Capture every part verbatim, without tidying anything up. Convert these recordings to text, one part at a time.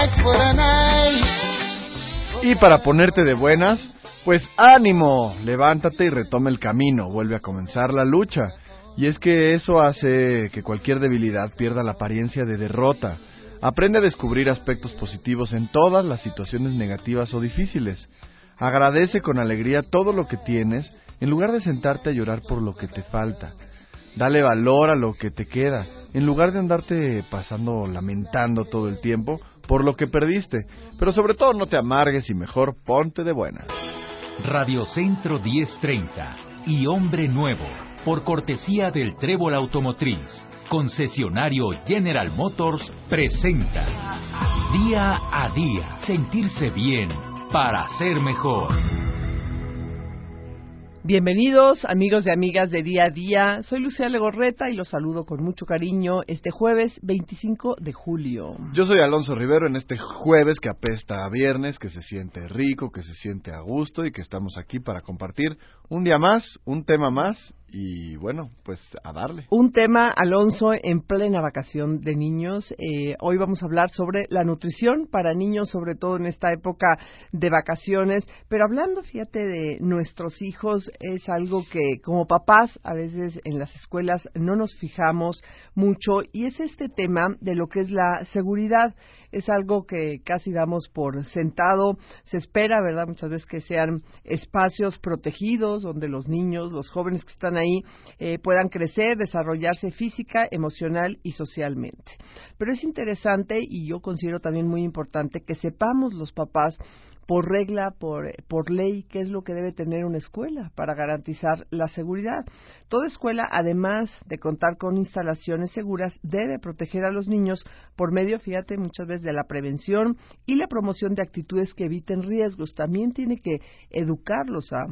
Y para ponerte de buenas, pues ánimo, levántate y retoma el camino, vuelve a comenzar la lucha. Y es que eso hace que cualquier debilidad pierda la apariencia de derrota. Aprende a descubrir aspectos positivos en todas las situaciones negativas o difíciles. Agradece con alegría todo lo que tienes, en lugar de sentarte a llorar por lo que te falta. Dale valor a lo que te queda, en lugar de andarte pasando lamentando todo el tiempo por lo que perdiste. Pero sobre todo no te amargues y mejor ponte de buena. Radio Centro diez treinta y Hombre Nuevo, por cortesía del Trébol Automotriz, concesionario General Motors, presenta Día a Día, sentirse bien para ser mejor. Bienvenidos, amigos y amigas de Día a Día. Soy Lucía Legorreta y los saludo con mucho cariño este jueves veinticinco de julio. Yo soy Alonso Rivero en este jueves que apesta a viernes, que se siente rico, que se siente a gusto y que estamos aquí para compartir un día más, un tema más y bueno, pues a darle. Un tema, Alonso, en plena vacación de niños. Eh, hoy vamos a hablar sobre la nutrición para niños, sobre todo en esta época de vacaciones. Pero hablando, fíjate, de nuestros hijos, es algo que como papás a veces en las escuelas no nos fijamos mucho y es este tema de lo que es la seguridad. Es algo que casi damos por sentado. Se espera, ¿verdad?, muchas veces que sean espacios protegidos donde los niños, los jóvenes que están ahí eh, puedan crecer, desarrollarse física, emocional y socialmente. Pero es interesante y yo considero también muy importante que sepamos los papás por regla, por, por ley, qué es lo que debe tener una escuela para garantizar la seguridad. Toda escuela, además de contar con instalaciones seguras, debe proteger a los niños por medio, fíjate, muchas veces de la prevención y la promoción de actitudes que eviten riesgos. También tiene que educarlos a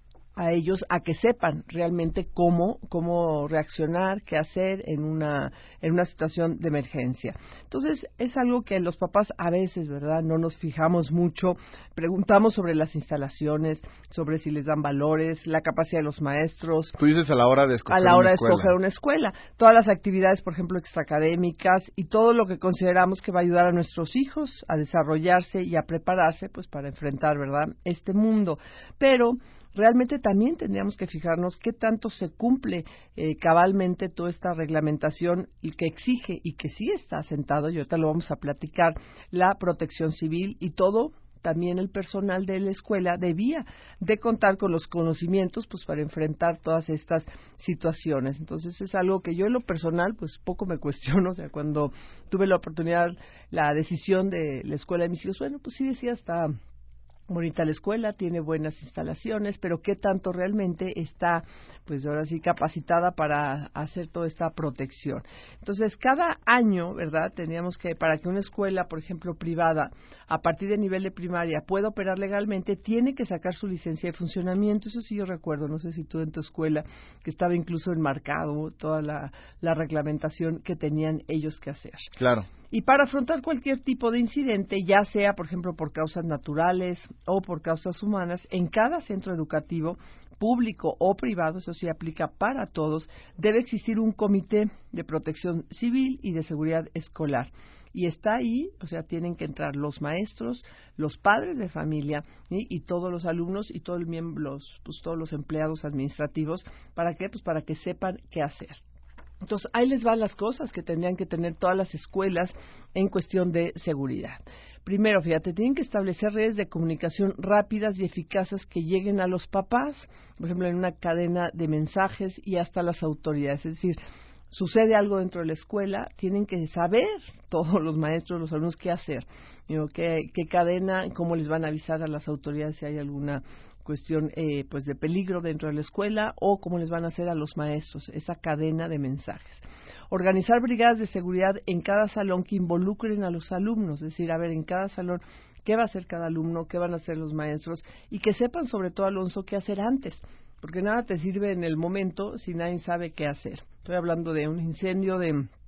a ellos a que sepan realmente cómo cómo reaccionar, qué hacer en una en una situación de emergencia. Entonces, es algo que los papás a veces, ¿verdad?, no nos fijamos mucho. Preguntamos sobre las instalaciones, sobre si les dan valores, la capacidad de los maestros. Tú dices a la hora de escoger a la hora una de escuela. escoger una escuela. Todas las actividades, por ejemplo, extraacadémicas y todo lo que consideramos que va a ayudar a nuestros hijos a desarrollarse y a prepararse, pues, para enfrentar, ¿verdad?, este mundo. Pero realmente también tendríamos que fijarnos qué tanto se cumple eh, cabalmente toda esta reglamentación y que exige y que sí está asentado, y ahorita lo vamos a platicar, la protección civil y todo. También el personal de la escuela debía de contar con los conocimientos pues para enfrentar todas estas situaciones. Entonces es algo que yo en lo personal pues poco me cuestiono. O sea, cuando tuve la oportunidad, la decisión de la escuela de mis hijos, bueno, pues sí decía, está bonita la escuela, tiene buenas instalaciones, pero qué tanto realmente está, pues ahora sí, capacitada para hacer toda esta protección. Entonces, cada año, ¿verdad?, teníamos que, para que una escuela, por ejemplo, privada, a partir del nivel de primaria, pueda operar legalmente, tiene que sacar su licencia de funcionamiento. Eso sí yo recuerdo, no sé si tú en tu escuela, que estaba incluso enmarcado toda la, la reglamentación que tenían ellos que hacer. Claro. Y para afrontar cualquier tipo de incidente, ya sea, por ejemplo, por causas naturales o por causas humanas, en cada centro educativo, público o privado, eso sí aplica para todos, debe existir un comité de protección civil y de seguridad escolar. Y está ahí, o sea, tienen que entrar los maestros, los padres de familia, ¿sí?, y todos los alumnos y todos los miembros, pues todos los empleados administrativos. ¿Para qué? Pues para que sepan qué hacer. Entonces, ahí les van las cosas que tendrían que tener todas las escuelas en cuestión de seguridad. Primero, fíjate, tienen que establecer redes de comunicación rápidas y eficaces que lleguen a los papás, por ejemplo, en una cadena de mensajes y hasta las autoridades. Es decir, sucede algo dentro de la escuela, tienen que saber todos los maestros, los alumnos, qué hacer, digo, qué, qué cadena, cómo les van a avisar a las autoridades si hay alguna cuestión eh, pues de peligro dentro de la escuela o cómo les van a hacer a los maestros, esa cadena de mensajes. Organizar brigadas de seguridad en cada salón que involucren a los alumnos, es decir, a ver, en cada salón qué va a hacer cada alumno, qué van a hacer los maestros y que sepan sobre todo, Alonso, qué hacer antes, porque nada te sirve en el momento si nadie sabe qué hacer. Estoy hablando de un incendio, de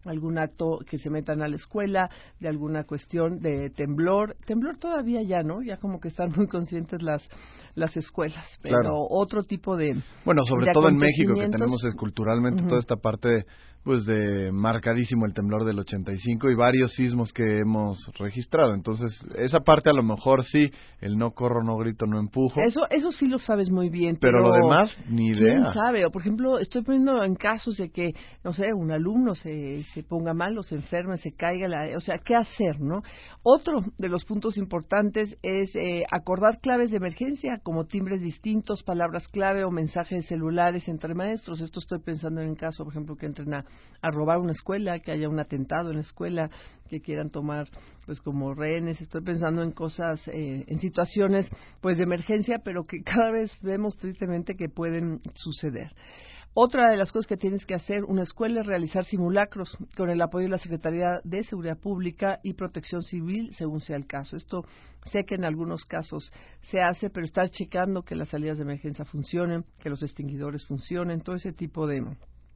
algún acto que se metan a la escuela, de alguna cuestión de temblor. Temblor todavía ya, ¿no? Ya como que están muy conscientes las las escuelas, pero claro. otro tipo de Bueno, sobre de todo en México, que tenemos eh, culturalmente uh-huh. toda esta parte, pues, de marcadísimo el temblor del ochenta y cinco y varios sismos que hemos registrado. Entonces, esa parte a lo mejor sí, el no corro, no grito, no empujo. Eso eso sí lo sabes muy bien. Pero, pero lo demás, ni idea. ¿Quién sabe? O, por ejemplo, estoy poniendo en casos de que, no sé, un alumno se, se ponga mal o se enferme, se caiga, la, o sea, ¿qué hacer, no? Otro de los puntos importantes es eh, acordar claves de emergencia, como timbres distintos, palabras clave o mensajes celulares entre maestros. Esto estoy pensando en el caso, por ejemplo, que entren a, a robar una escuela, que haya un atentado en la escuela, que quieran tomar pues como rehenes. Estoy pensando en cosas, eh, en situaciones pues de emergencia, pero que cada vez vemos tristemente que pueden suceder. Otra de las cosas que tienes que hacer una escuela es realizar simulacros con el apoyo de la Secretaría de Seguridad Pública y Protección Civil, según sea el caso. Esto sé que en algunos casos se hace, pero estar checando que las salidas de emergencia funcionen, que los extinguidores funcionen, todo ese tipo de,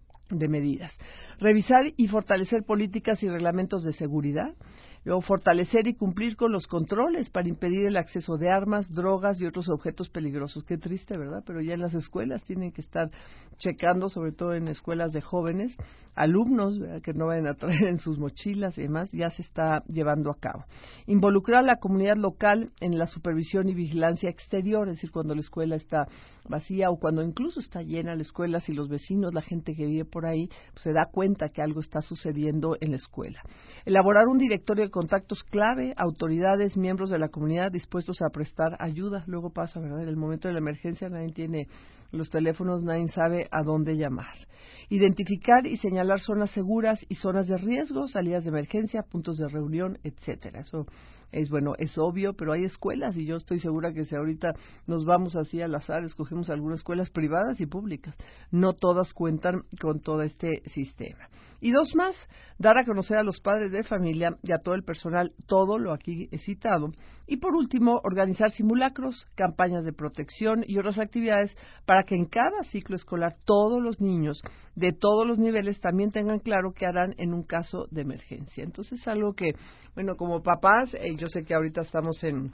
de medidas. Revisar y fortalecer políticas y reglamentos de seguridad. Luego, fortalecer y cumplir con los controles para impedir el acceso de armas, drogas y otros objetos peligrosos. Qué triste, ¿verdad? Pero ya en las escuelas tienen que estar checando, sobre todo en escuelas de jóvenes, alumnos, ¿verdad?, que no vayan a traer en sus mochilas y demás, ya se está llevando a cabo. Involucrar a la comunidad local en la supervisión y vigilancia exterior, es decir, cuando la escuela está vacía o cuando incluso está llena la escuela, si los vecinos, la gente que vive por ahí, pues se da cuenta que algo está sucediendo en la escuela. Elaborar un directorio de contactos clave, autoridades, miembros de la comunidad dispuestos a prestar ayuda. Luego pasa, ¿verdad? En el momento de la emergencia nadie tiene los teléfonos, nadie sabe a dónde llamar. Identificar y señalar zonas seguras y zonas de riesgo, salidas de emergencia, puntos de reunión, etcétera. Eso es bueno, es obvio, pero hay escuelas y yo estoy segura que si ahorita nos vamos así al azar, escogemos algunas escuelas privadas y públicas, no todas cuentan con todo este sistema. Y dos más, dar a conocer a los padres de familia y a todo el personal todo lo aquí citado. Y por último, organizar simulacros, campañas de protección y otras actividades para que en cada ciclo escolar todos los niños de todos los niveles también tengan claro qué harán en un caso de emergencia. Entonces es algo que, bueno, como papás, eh, yo sé que ahorita estamos en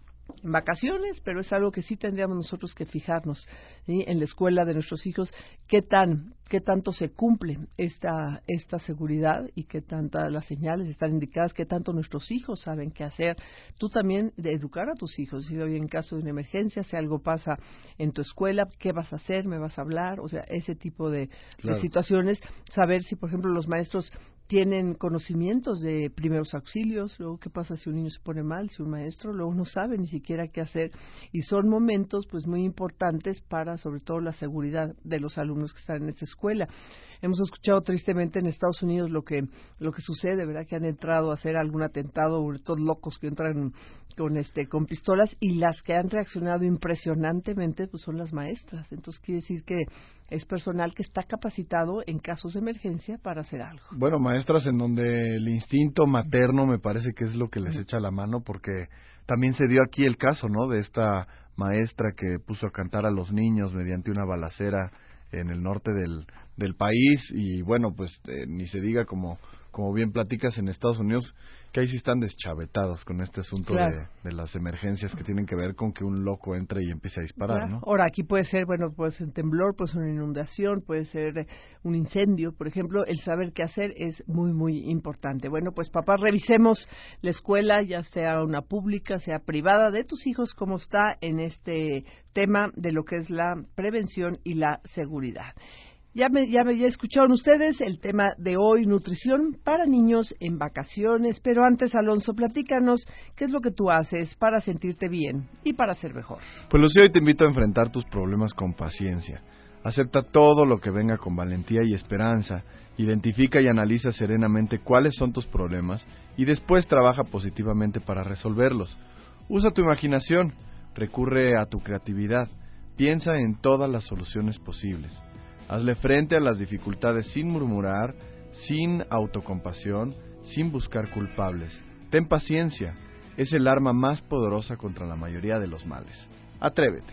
en vacaciones, pero es algo que sí tendríamos nosotros que fijarnos, ¿sí?, en la escuela de nuestros hijos, qué tan qué tanto se cumple esta esta seguridad y qué tantas las señales están indicadas, qué tanto nuestros hijos saben qué hacer. Tú también de educar a tus hijos, si hoy en caso de una emergencia, si algo pasa en tu escuela, qué vas a hacer, me vas a hablar, o sea, ese tipo de, claro. de situaciones, saber si, por ejemplo, los maestros tienen conocimientos de primeros auxilios, luego qué pasa si un niño se pone mal, si un maestro luego no sabe ni siquiera qué hacer, y son momentos pues muy importantes para sobre todo la seguridad de los alumnos que están en esa escuela. Hemos escuchado tristemente en Estados Unidos lo que lo que sucede, ¿verdad?, que han entrado a hacer algún atentado, o estos locos que entran con este con pistolas, y las que han reaccionado impresionantemente pues son las maestras. Entonces quiere decir que es personal que está capacitado en casos de emergencia para hacer algo. Bueno, maestras en donde el instinto materno me parece que es lo que les echa la mano, porque también se dio aquí el caso, ¿no?, de esta maestra que puso a cantar a los niños mediante una balacera en el norte del, del país, y bueno, pues eh, ni se diga, como como bien platicas, en Estados Unidos, que ahí sí están deschavetados con este asunto, claro, de, de las emergencias que tienen que ver con que un loco entre y empiece a disparar, claro, ¿no? Ahora, aquí puede ser, bueno, puede ser un temblor, puede ser una inundación, puede ser un incendio, por ejemplo. El saber qué hacer es muy, muy importante. Bueno, pues papás, revisemos la escuela, ya sea una pública, sea privada, de tus hijos, cómo está en este tema de lo que es la prevención y la seguridad. Ya me, ya me ya escucharon ustedes el tema de hoy, nutrición para niños en vacaciones. Pero antes, Alonso, platícanos qué es lo que tú haces para sentirte bien y para ser mejor. Pues, Lucía, hoy te invito a enfrentar tus problemas con paciencia. Acepta todo lo que venga con valentía y esperanza. Identifica y analiza serenamente cuáles son tus problemas y después trabaja positivamente para resolverlos. Usa tu imaginación, recurre a tu creatividad, piensa en todas las soluciones posibles. Hazle frente a las dificultades sin murmurar, sin autocompasión, sin buscar culpables. Ten paciencia, es el arma más poderosa contra la mayoría de los males. Atrévete.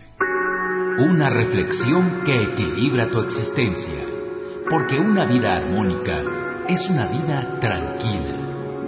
Una reflexión que equilibra tu existencia, porque una vida armónica es una vida tranquila.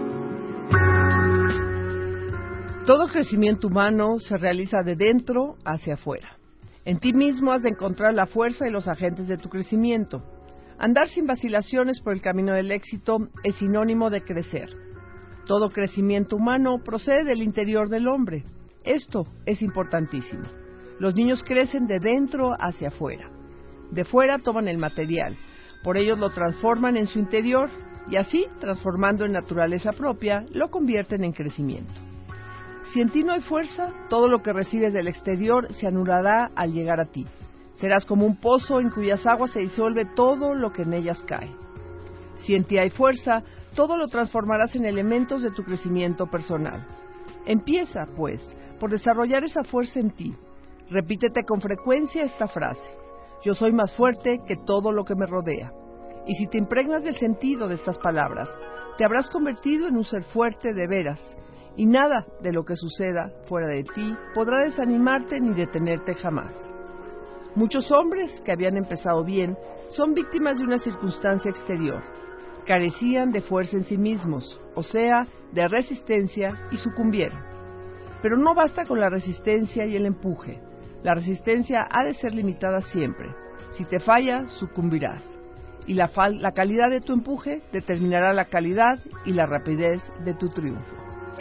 Todo crecimiento humano se realiza de dentro hacia afuera. En ti mismo has de encontrar la fuerza y los agentes de tu crecimiento. Andar sin vacilaciones por el camino del éxito es sinónimo de crecer. Todo crecimiento humano procede del interior del hombre. Esto es importantísimo. Los niños crecen de dentro hacia afuera. De fuera toman el material, por ello lo transforman en su interior y así, transformando en naturaleza propia, lo convierten en crecimiento. Si en ti no hay fuerza, todo lo que recibes del exterior se anulará al llegar a ti. Serás como un pozo en cuyas aguas se disuelve todo lo que en ellas cae. Si en ti hay fuerza, todo lo transformarás en elementos de tu crecimiento personal. Empieza, pues, por desarrollar esa fuerza en ti. Repítete con frecuencia esta frase: yo soy más fuerte que todo lo que me rodea. Y si te impregnas del sentido de estas palabras, te habrás convertido en un ser fuerte de veras, y nada de lo que suceda fuera de ti podrá desanimarte ni detenerte jamás. Muchos hombres que habían empezado bien son víctimas de una circunstancia exterior. Carecían de fuerza en sí mismos, o sea, de resistencia, y sucumbieron. Pero no basta con la resistencia y el empuje. La resistencia ha de ser limitada siempre. Si te falla, sucumbirás. Y la, fal- la calidad de tu empuje determinará la calidad y la rapidez de tu triunfo.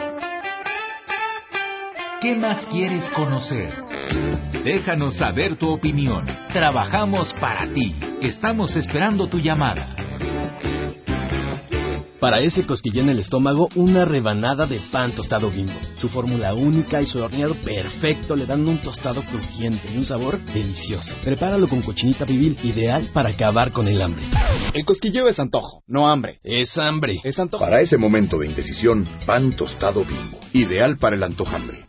¿Qué más quieres conocer? Déjanos saber tu opinión. Trabajamos para ti. Estamos esperando tu llamada. Para ese cosquilleo en el estómago, una rebanada de pan tostado Bimbo. Su fórmula única y su horneado perfecto le dan un tostado crujiente y un sabor delicioso. Prepáralo con cochinita pibil, ideal para acabar con el hambre. El cosquilleo es antojo, no hambre. Es hambre. Es antojo. Para ese momento de indecisión, pan tostado Bimbo. Ideal para el antojambre.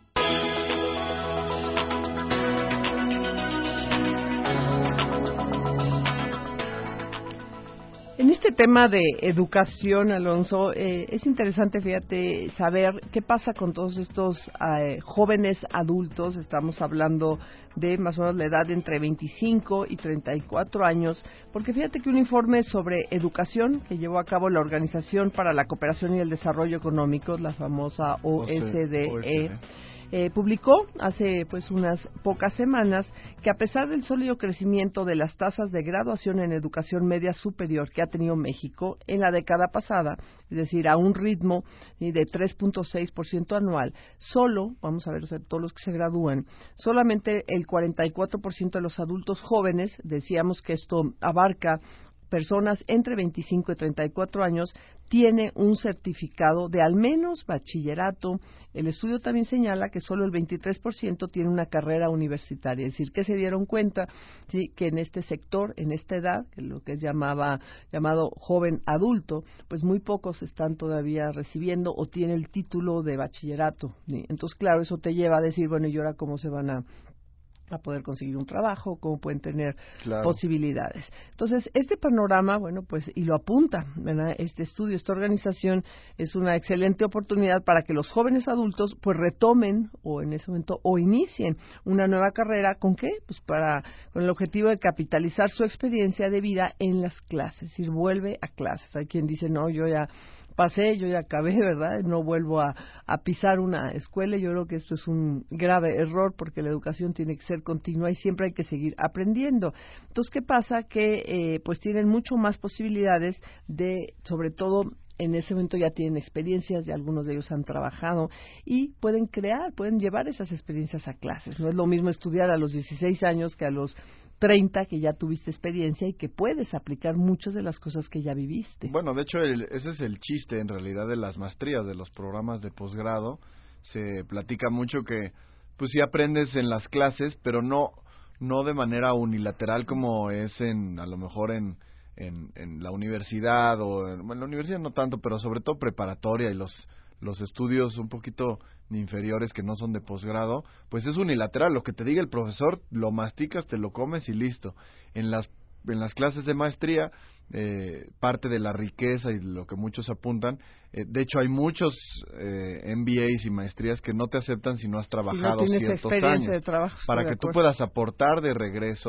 En este tema de educación, Alonso, eh, es interesante, fíjate, saber qué pasa con todos estos eh, jóvenes adultos. Estamos hablando de más o menos la edad de entre veinticinco y treinta y cuatro años, porque fíjate que un informe sobre educación que llevó a cabo la Organización para la Cooperación y el Desarrollo Económico, la famosa O S D E, Eh, publicó hace pues unas pocas semanas que a pesar del sólido crecimiento de las tasas de graduación en educación media superior que ha tenido México en la década pasada, es decir, a un ritmo de tres punto seis por ciento anual, solo, vamos a ver, o sea, todos los que se gradúan, solamente el cuarenta y cuatro por ciento de los adultos jóvenes, decíamos que esto abarca personas entre veinticinco y treinta y cuatro años, tiene un certificado de al menos bachillerato. El estudio también señala que solo el veintitrés por ciento tiene una carrera universitaria, es decir, que se dieron cuenta, ¿sí?, que en este sector, en esta edad, que lo que es llamaba, llamado joven adulto, pues muy pocos están todavía recibiendo o tienen el título de bachillerato, ¿sí? Entonces, claro, eso te lleva a decir, bueno, ¿y ahora cómo se van a a poder conseguir un trabajo, cómo pueden tener claro. posibilidades? Entonces, este panorama, bueno, pues, y lo apunta, ¿verdad? Este estudio, esta organización, es una excelente oportunidad para que los jóvenes adultos, pues, retomen, o en ese momento, o inicien una nueva carrera, ¿con qué? Pues, para, con el objetivo de capitalizar su experiencia de vida en las clases, es decir, vuelve a clases. Hay quien dice, no, yo ya pasé, yo ya acabé, ¿verdad? No vuelvo a, a pisar una escuela. Yo creo que esto es un grave error porque la educación tiene que ser continua y siempre hay que seguir aprendiendo. Entonces, ¿qué pasa? Que eh, pues tienen mucho más posibilidades de, sobre todo, en ese momento ya tienen experiencias, ya algunos de ellos han trabajado y pueden crear, pueden llevar esas experiencias a clases. No es lo mismo estudiar a los dieciséis años que a los treinta, que ya tuviste experiencia y que puedes aplicar muchas de las cosas que ya viviste. Bueno, de hecho, el, ese es el chiste en realidad de las maestrías, de los programas de posgrado. Se platica mucho que, pues sí aprendes en las clases, pero no no de manera unilateral como es en, a lo mejor en, en, en la universidad, o en, bueno, en la universidad no tanto, pero sobre todo preparatoria y los los estudios un poquito inferiores que no son de posgrado, pues es unilateral, lo que te diga el profesor lo masticas, te lo comes y listo. En las en las clases de maestría, eh, parte de la riqueza y lo que muchos apuntan, eh, de hecho hay muchos eh, M B As y maestrías que no te aceptan si no has trabajado si no ciertos años, de trabajo, para que tú puedas aportar de regreso,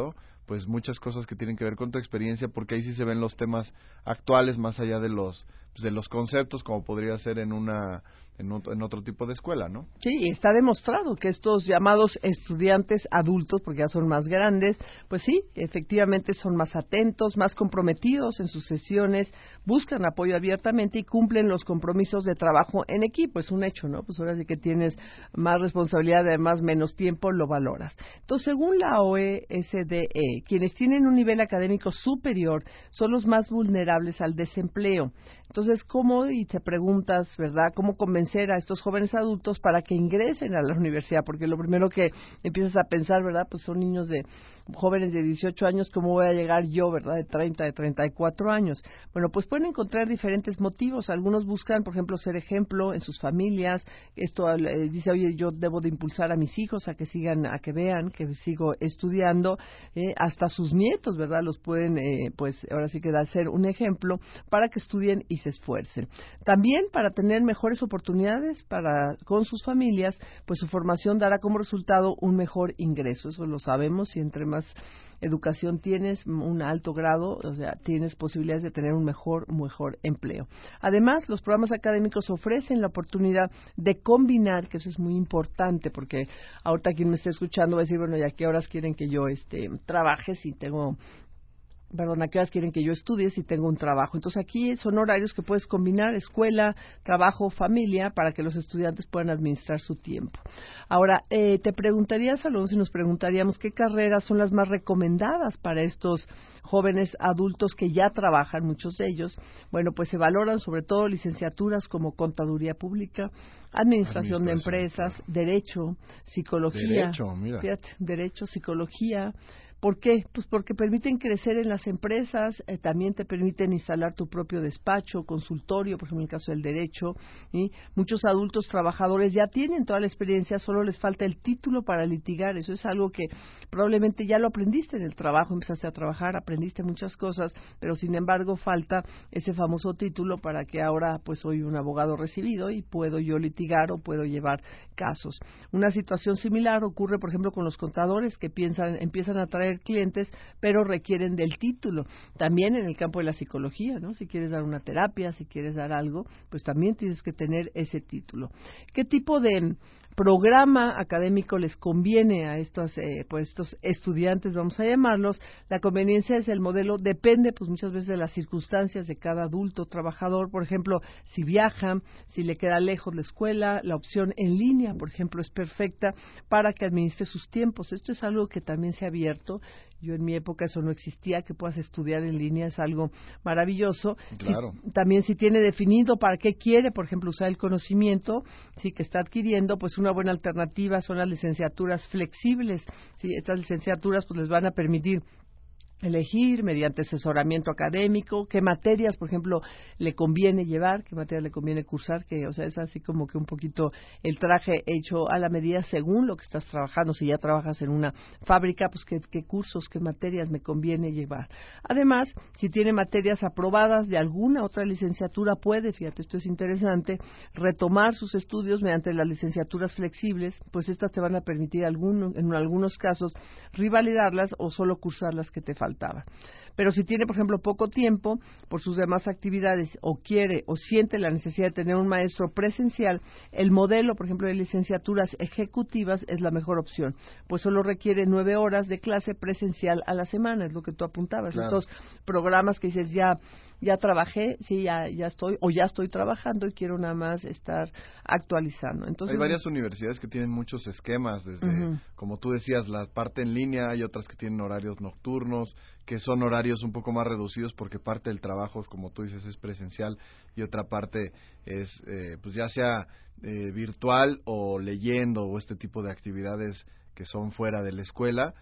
pues muchas cosas que tienen que ver con tu experiencia, porque ahí sí se ven los temas actuales más allá de los pues, de los conceptos, como podría ser en una en otro, en otro tipo de escuela, ¿no? Sí, está demostrado que estos llamados estudiantes adultos, porque ya son más grandes, pues sí, efectivamente son más atentos, más comprometidos en sus sesiones, buscan apoyo abiertamente y cumplen los compromisos de trabajo en equipo. Es un hecho, ¿no? Pues ahora sí que tienes más responsabilidad, además menos tiempo, lo valoras. Entonces, según la O E S D E, quienes tienen un nivel académico superior son los más vulnerables al desempleo. Entonces, ¿cómo? Y te preguntas, ¿verdad? ¿Cómo convencer a estos jóvenes adultos para que ingresen a la universidad? Porque lo primero que empiezas a pensar, ¿verdad? Pues son niños de jóvenes de dieciocho años, ¿cómo voy a llegar yo, verdad? De treinta, de treinta y cuatro años. Bueno, pues pueden encontrar diferentes motivos. Algunos buscan, por ejemplo, ser ejemplo en sus familias. Esto eh, dice, oye, yo debo de impulsar a mis hijos a que sigan, a que vean que sigo estudiando. Eh, hasta sus nietos, ¿verdad? Los pueden, eh, pues, ahora sí que dar ser un ejemplo para que estudien y se esfuercen. También para tener mejores oportunidades para con sus familias, pues su formación dará como resultado un mejor ingreso. Eso lo sabemos, y entre más educación tienes, un alto grado, o sea, tienes posibilidades de tener un mejor, mejor empleo. Además, los programas académicos ofrecen la oportunidad de combinar, que eso es muy importante, porque ahorita quien me esté escuchando va a decir, bueno, ¿y a qué horas quieren que yo este trabaje si tengo Perdón, ¿a qué horas quieren que yo estudie si tengo un trabajo? Entonces aquí son horarios que puedes combinar, escuela, trabajo, familia, para que los estudiantes puedan administrar su tiempo. Ahora, eh, te preguntaría, Salón, si nos preguntaríamos qué carreras son las más recomendadas para estos jóvenes adultos que ya trabajan, muchos de ellos. Bueno, pues se valoran sobre todo licenciaturas como Contaduría Pública, Administración, Administración de Empresas, claro. Derecho, Psicología. Derecho, mira. Fíjate, Derecho, Psicología. ¿Por qué? Pues porque permiten crecer en las empresas, eh, también te permiten instalar tu propio despacho, consultorio, por ejemplo en el caso del derecho, y muchos adultos trabajadores ya tienen toda la experiencia, solo les falta el título para litigar. Eso es algo que probablemente ya lo aprendiste en el trabajo, empezaste a trabajar, aprendiste muchas cosas, pero sin embargo falta ese famoso título para que ahora pues soy un abogado recibido y puedo yo litigar o puedo llevar casos. Una situación similar ocurre, por ejemplo, con los contadores que piensan, empiezan a traer clientes, pero requieren del título. También en el campo de la psicología, ¿no? Si quieres dar una terapia, si quieres dar algo, pues también tienes que tener ese título. ¿Qué tipo de programa académico les conviene a estos, eh, pues estos estudiantes, vamos a llamarlos? La conveniencia es el modelo, depende pues muchas veces de las circunstancias de cada adulto trabajador. Por ejemplo, si viaja, si le queda lejos la escuela, la opción en línea, por ejemplo, es perfecta para que administre sus tiempos. Esto es algo que también se ha abierto. Yo en mi época eso no existía, que puedas estudiar en línea es algo maravilloso. Claro. Si, también si tiene definido para qué quiere, por ejemplo, usar el conocimiento, sí, que está adquiriendo, pues una buena alternativa son las licenciaturas flexibles. Sí, estas licenciaturas pues les van a permitir elegir mediante asesoramiento académico qué materias, por ejemplo, le conviene llevar, qué materias le conviene cursar, que, o sea, es así como que un poquito el traje hecho a la medida según lo que estás trabajando. Si ya trabajas en una fábrica, pues qué, qué cursos, qué materias me conviene llevar. Además, si tiene materias aprobadas de alguna otra licenciatura, puede, fíjate, esto es interesante, retomar sus estudios mediante las licenciaturas flexibles, pues estas te van a permitir alguno, en algunos casos rivalidarlas o solo cursar las que te faltan. Pero si tiene, por ejemplo, poco tiempo por sus demás actividades o quiere o siente la necesidad de tener un maestro presencial, el modelo, por ejemplo, de licenciaturas ejecutivas es la mejor opción, pues solo requiere nueve horas de clase presencial a la semana, es lo que tú apuntabas. Claro. Estos programas que dices, ya ya trabajé, sí, ya ya estoy, o ya estoy trabajando y quiero nada más estar actualizando. Entonces, hay varias universidades que tienen muchos esquemas, desde, uh-huh. como tú decías, la parte en línea, hay otras que tienen horarios nocturnos, que son horarios un poco más reducidos porque parte del trabajo, como tú dices, es presencial y otra parte es, eh, pues ya sea eh, virtual o leyendo o este tipo de actividades que son fuera de la escuela.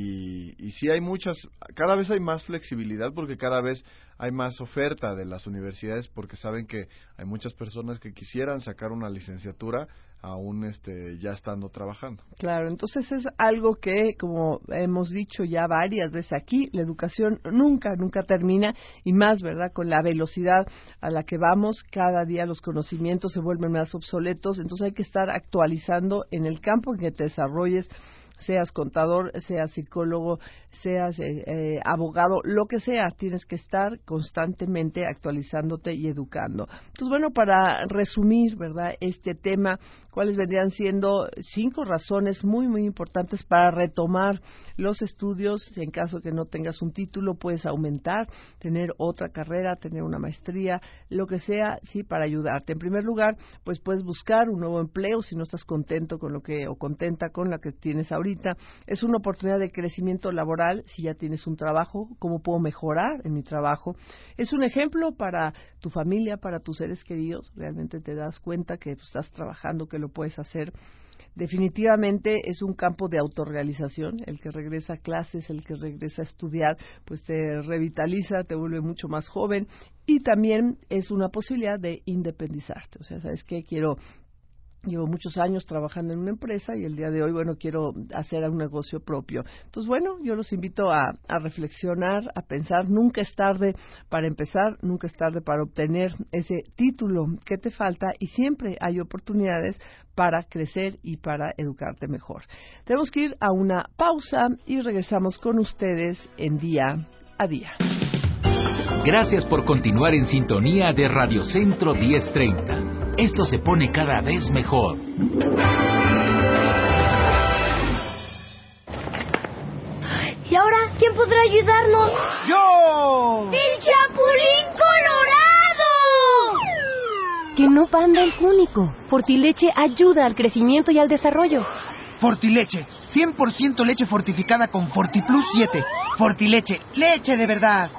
Y, y sí hay muchas, cada vez hay más flexibilidad porque cada vez hay más oferta de las universidades porque saben que hay muchas personas que quisieran sacar una licenciatura aún este ya estando trabajando. Claro, entonces es algo que, como hemos dicho ya varias veces aquí, la educación nunca, nunca termina, y más, ¿verdad?, con la velocidad a la que vamos, cada día los conocimientos se vuelven más obsoletos, entonces hay que estar actualizando en el campo en que te desarrolles, seas contador, seas psicólogo, seas eh, eh, abogado, lo que sea, tienes que estar constantemente actualizándote y educando. Entonces, bueno, para resumir, ¿verdad?, este tema, ¿cuáles vendrían siendo cinco razones muy, muy importantes para retomar los estudios? En caso que no tengas un título, puedes aumentar, tener otra carrera, tener una maestría, lo que sea, sí, para ayudarte. En primer lugar, pues puedes buscar un nuevo empleo si no estás contento con lo que, o contenta con la que tienes ahorita. Es una oportunidad de crecimiento laboral si ya tienes un trabajo, cómo puedo mejorar en mi trabajo. Es un ejemplo para tu familia, para tus seres queridos, realmente te das cuenta que pues, estás trabajando, que lo puedes hacer. Definitivamente es un campo de autorrealización, el que regresa a clases, el que regresa a estudiar, pues te revitaliza, te vuelve mucho más joven y también es una posibilidad de independizarte. O sea, ¿sabes qué? Quiero Llevo muchos años trabajando en una empresa y el día de hoy, bueno, quiero hacer un negocio propio. Entonces, bueno, yo los invito a, a reflexionar, a pensar. Nunca es tarde para empezar, nunca es tarde para obtener ese título que te falta y siempre hay oportunidades para crecer y para educarte mejor. Tenemos que ir a una pausa y regresamos con ustedes en Día a Día. Gracias por continuar en sintonía de Radio Centro diez treinta. Esto se pone cada vez mejor. ¿Y ahora quién podrá ayudarnos? ¡Yo! ¡El Chapulín Colorado! Que no panda el único. Fortileche ayuda al crecimiento y al desarrollo. Fortileche, cien por ciento leche fortificada con FortiPlus siete. Fortileche, leche de verdad.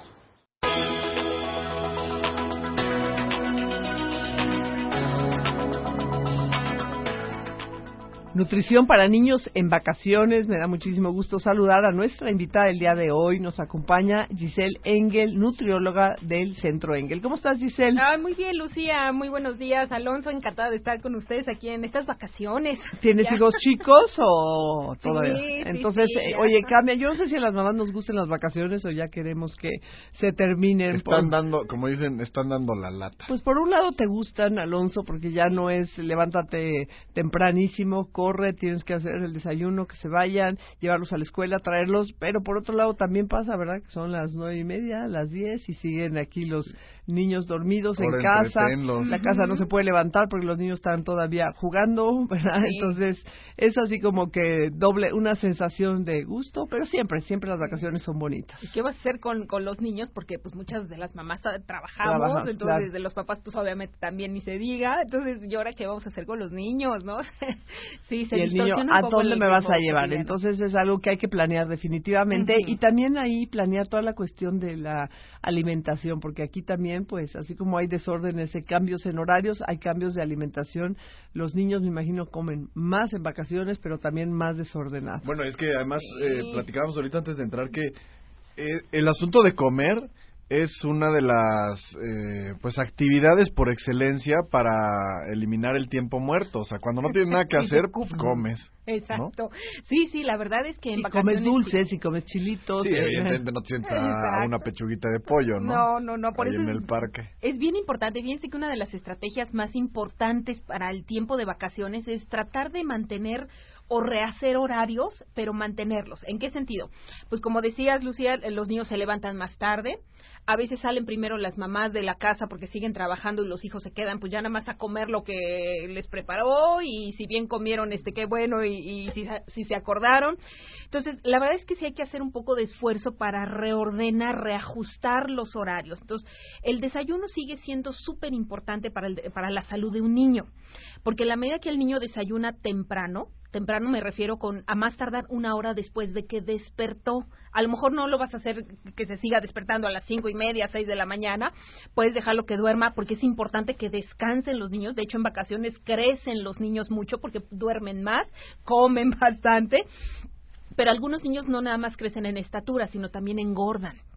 Nutrición para niños en vacaciones. Me da muchísimo gusto saludar a nuestra invitada el día de hoy. Nos acompaña Giselle Engel, nutrióloga del Centro Engel. ¿Cómo estás, Giselle? Ah, muy bien, Lucía. Muy buenos días, Alonso. Encantada de estar con ustedes aquí en estas vacaciones. ¿Tienes ya. hijos chicos o todavía? Sí, sí, Entonces, sí, eh, oye, cambia. Yo no sé si a las mamás nos gusten las vacaciones o ya queremos que se terminen. Están por... dando, como dicen, están dando la lata. Pues por un lado te gustan, Alonso, porque ya no es levántate tempranísimo, corre, tienes que hacer el desayuno, que se vayan, llevarlos a la escuela, traerlos, pero por otro lado también pasa, ¿verdad?, que son las nueve y media, las diez y siguen aquí los niños dormidos Ahora en casa, entretenlos. la casa no se puede levantar porque los niños están todavía jugando, ¿verdad? Sí. Entonces es así como que doble, una sensación de gusto, pero siempre, siempre las vacaciones son bonitas. ¿Y qué vas a hacer con, con los niños? Porque pues muchas de las mamás trabajamos, Trabajamos, entonces claro. de los papás pues obviamente también ni se diga, entonces ¿y ahora qué vamos a hacer con los niños, no? Sí, se Y el niño, distorsiona un ¿a poco dónde el me vas ritmo a llevar? cotidiano. Entonces es algo que hay que planear definitivamente. Uh-huh. Y también ahí planear toda la cuestión de la alimentación, porque aquí también, pues, así como hay desórdenes, hay cambios en horarios, hay cambios de alimentación. Los niños, me imagino, comen más en vacaciones, pero también más desordenados. Bueno, es que además Sí. eh, platicábamos ahorita antes de entrar que eh, el asunto de comer es una de las eh, pues actividades por excelencia para eliminar el tiempo muerto. O sea, cuando no tienes nada que hacer, pues, comes. Exacto. ¿No? Sí, sí, la verdad es que en y vacaciones... comes dulces, y comes chilitos. Sí, eh, evidentemente no te sientas a una pechuguita de pollo, ¿no? No, no, no, por Ahí eso en es, el parque. Es bien importante, fíjense que una de las estrategias más importantes para el tiempo de vacaciones es tratar de mantener o rehacer horarios, pero mantenerlos. ¿En qué sentido? Pues como decías, Lucía, los niños se levantan más tarde, a veces salen primero las mamás de la casa porque siguen trabajando y los hijos se quedan pues ya nada más a comer lo que les preparó y si bien comieron, este qué bueno y, y si, si se acordaron. Entonces, la verdad es que sí hay que hacer un poco de esfuerzo para reordenar, reajustar los horarios. Entonces, el desayuno sigue siendo súper importante para, el, para la salud de un niño, porque a la medida que el niño desayuna temprano, temprano me refiero con a más tardar una hora después de que despertó. A lo mejor no lo vas a hacer que se siga despertando a las cinco y media, seis de la mañana. Puedes dejarlo que duerma porque es importante que descansen los niños. De hecho, en vacaciones crecen los niños mucho porque duermen más, comen bastante. Pero algunos niños no nada más crecen en estatura, sino también engordan.